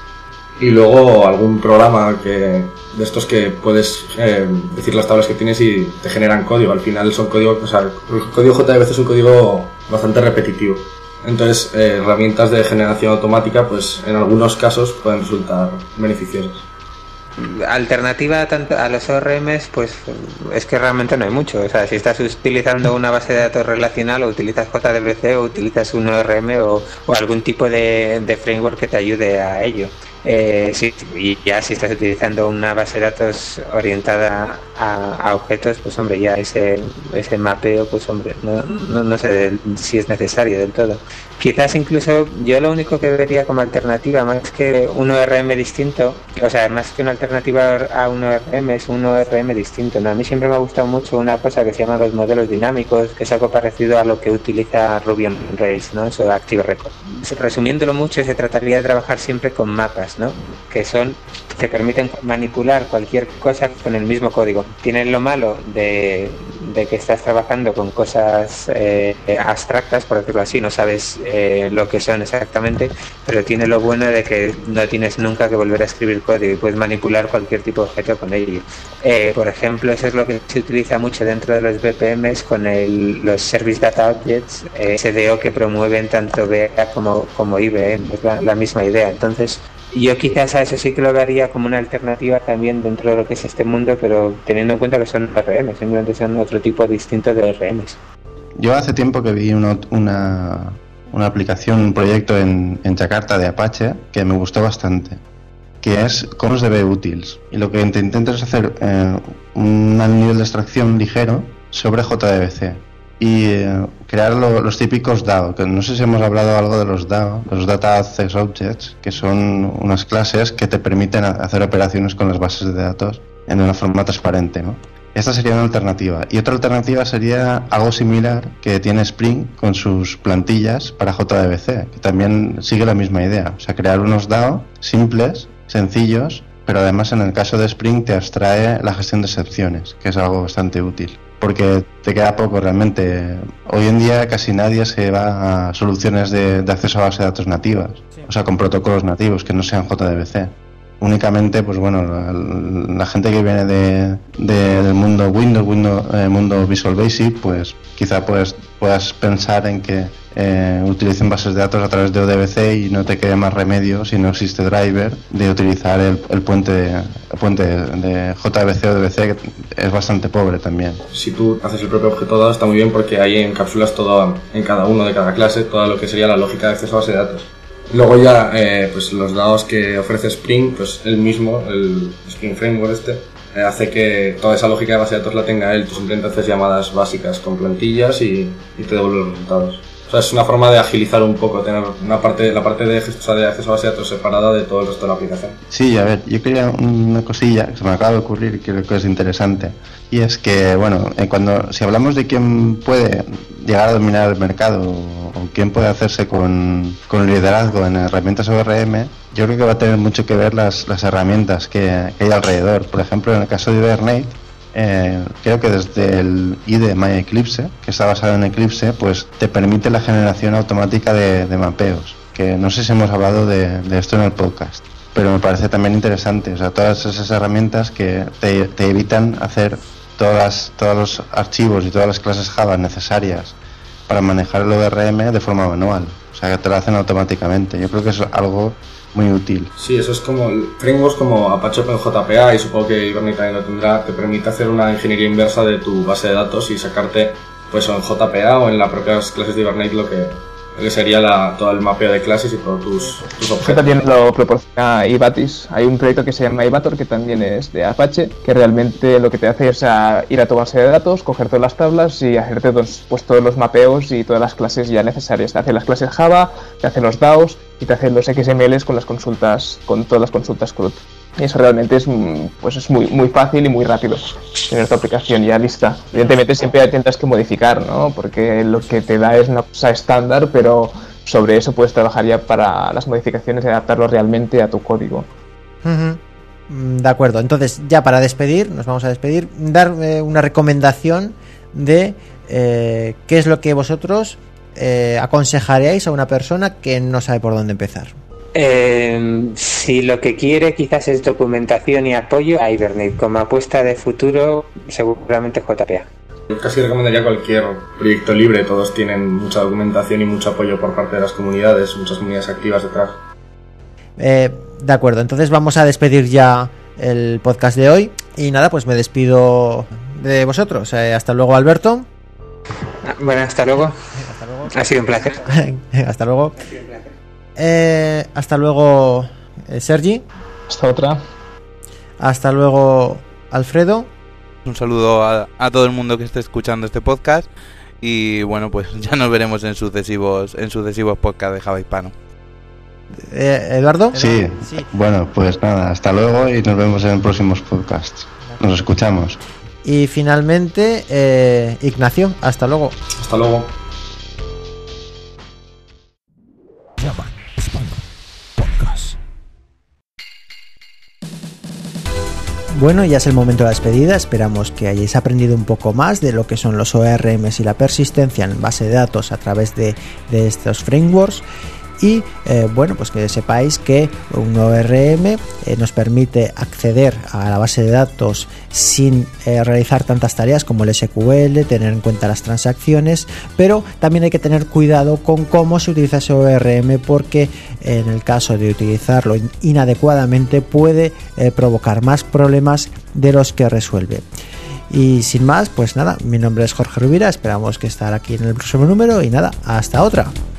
Y luego algún programa que de estos que puedes eh, decir las tablas que tienes y te generan código. Al final son código, o sea, el código J D B C es un código bastante repetitivo. Entonces, eh, herramientas de generación automática, pues en algunos casos pueden resultar beneficiosas. Alternativa tanto a los O R Ms, pues es que realmente no hay mucho. O sea, si estás utilizando una base de datos relacional, o utilizas J D B C, o utilizas un O R M, o, o algún tipo de, de framework que te ayude a ello. Eh, sí, y ya si estás utilizando una base de datos orientada a, a objetos, pues hombre, ya ese, ese mapeo, pues hombre, no, no, no sé del, si es necesario del todo. Quizás incluso yo lo único que vería como alternativa, más que un O R M distinto, o sea, más que una alternativa a un O R M, es un O R M distinto, ¿no? A mí siempre me ha gustado mucho una cosa que se llama los modelos dinámicos, que es algo parecido a lo que utiliza Ruby on Rails, ¿no? Eso, Active Record. Resumiéndolo mucho, se trataría de trabajar siempre con mapas, ¿no? Que son, te permiten manipular cualquier cosa con el mismo código. Tienen lo malo de, de que estás trabajando con cosas eh, abstractas, por decirlo así, no sabes eh, lo que son exactamente, pero tiene lo bueno de que no tienes nunca que volver a escribir código y puedes manipular cualquier tipo de objeto con ello. Eh, por ejemplo, eso es lo que se utiliza mucho dentro de los B P Ms con el, los Service Data Objects, eh, S D O, que promueven tanto B A como, como I B M, es la, la misma idea. Entonces, yo quizás a eso sí que lo vería como una alternativa también dentro de lo que es este mundo, pero teniendo en cuenta que son O R M, simplemente son otro tipo distinto de O R Ms. Yo hace tiempo que vi una, una, una aplicación, un proyecto en, en Jakarta de Apache que me gustó bastante, que es Coros D B Utils. Y lo que intento es hacer eh, un nivel de abstracción ligero sobre J D B C y eh, crear lo, los típicos D A O, que no sé si hemos hablado algo de los D A O, los Data Access Objects, que son unas clases que te permiten hacer operaciones con las bases de datos en una forma transparente, ¿no? Esta sería una alternativa. Y otra alternativa sería algo similar que tiene Spring con sus plantillas para J D B C, que también sigue la misma idea. O sea, crear unos D A O simples, sencillos, pero además en el caso de Spring te abstrae la gestión de excepciones, que es algo bastante útil. Porque te queda poco realmente. Hoy en día casi nadie se va a soluciones de, de acceso a base de datos nativas, sí. O sea, con protocolos nativos que no sean J D B C. Únicamente, pues bueno, la, la gente que viene de, de, del mundo Windows, Windows eh, mundo Visual Basic, pues quizá pues, puedas pensar en que eh, utilicen bases de datos a través de O D B C y no te quede más remedio, si no existe driver, de utilizar el, el puente, el puente de J D B C o O D B C, que es bastante pobre también. Si tú haces el propio objeto dado, está muy bien porque ahí encapsulas todo en cada uno de cada clase, toda lo que sería la lógica de acceso a base de datos. Luego ya, eh, pues los dados que ofrece Spring, pues él mismo, el Spring Framework este, eh, hace que toda esa lógica de base de datos la tenga él. Tú simplemente haces llamadas básicas con plantillas y, y te devuelve los resultados. O sea, es una forma de agilizar un poco, tener una parte, la parte de, o sea, de acceso a base de datos separada de todo el resto de la aplicación. Sí, a ver, yo quería una cosilla que se me acaba de ocurrir y creo que es interesante. Y es que, bueno, eh, cuando si hablamos de quién puede llegar a dominar el mercado o, o quién puede hacerse con, con liderazgo en herramientas O R M, yo creo que va a tener mucho que ver las, las herramientas que, que hay alrededor. Por ejemplo, en el caso de Hibernate, Eh, creo que desde el I D E MyEclipse, que está basado en Eclipse, pues te permite la generación automática de, de mapeos, que no sé si hemos hablado de, de esto en el podcast, pero me parece también interesante. O sea, todas esas herramientas que te, te evitan hacer todas, todos los archivos y todas las clases Java necesarias para manejar el O R M de forma manual, o sea, que te lo hacen automáticamente. Yo creo que es algo muy útil. Sí, eso es como frameworks como Apache OpenJPA, y supongo que Hibernate también lo tendrá, te permite hacer una ingeniería inversa de tu base de datos y sacarte pues en J P A o en las propias clases de Hibernate lo que, lo que sería la, todo el mapeo de clases y todos tus, tus objetos. También lo proporciona Ibatis. Hay un proyecto que se llama Ibator, que también es de Apache, que realmente lo que te hace es a ir a tu base de datos, coger todas las tablas y hacerte dos, pues, todos los mapeos y todas las clases ya necesarias. Te hace las clases Java, te hace los D A Os y te hace los X M Ls con las consultas, con todas las consultas C R U D. Y eso realmente es, pues es muy, muy fácil y muy rápido tener tu aplicación ya lista. Evidentemente siempre tendrás que modificar, ¿no? Porque lo que te da es una cosa estándar, pero sobre eso puedes trabajar ya para las modificaciones y adaptarlo realmente a tu código. Uh-huh. De acuerdo, entonces ya para despedir, nos vamos a despedir, dar eh, una recomendación de eh, qué es lo que vosotros eh, aconsejaríais a una persona que no sabe por dónde empezar. Eh, si lo que quiere quizás es documentación y apoyo, a Hibernate. Como apuesta de futuro, seguramente J P A. Yo casi recomendaría cualquier proyecto libre, todos tienen mucha documentación y mucho apoyo por parte de las comunidades, muchas comunidades activas detrás. Eh, de acuerdo, entonces vamos a despedir ya el podcast de hoy y nada, pues me despido de vosotros. Eh, hasta luego, Alberto. Bueno, hasta luego. Hasta luego. Ha sido un placer. Hasta luego. Eh, hasta luego, eh, Sergi. Hasta otra. Hasta luego, Alfredo. Un saludo a, a todo el mundo que esté escuchando este podcast y bueno, pues ya nos veremos en sucesivos en sucesivos podcasts de Java Hispano. Eh, Eduardo. Sí, sí, bueno, pues nada, hasta luego y nos vemos en próximos podcasts. Nos escuchamos. Y finalmente, eh, Ignacio, hasta luego. Hasta luego. Bueno, ya es el momento de la despedida. Esperamos que hayáis aprendido un poco más de lo que son los O R Ms y la persistencia en base de datos a través de, de estos frameworks. Y eh, bueno, pues que sepáis que un O R M eh, nos permite acceder a la base de datos sin eh, realizar tantas tareas como el S Q L, tener en cuenta las transacciones, pero también hay que tener cuidado con cómo se utiliza ese O R M, porque en el caso de utilizarlo inadecuadamente puede eh, provocar más problemas de los que resuelve. Y sin más, pues nada, mi nombre es Jorge Rubira, esperamos que estar aquí en el próximo número y nada, hasta otra.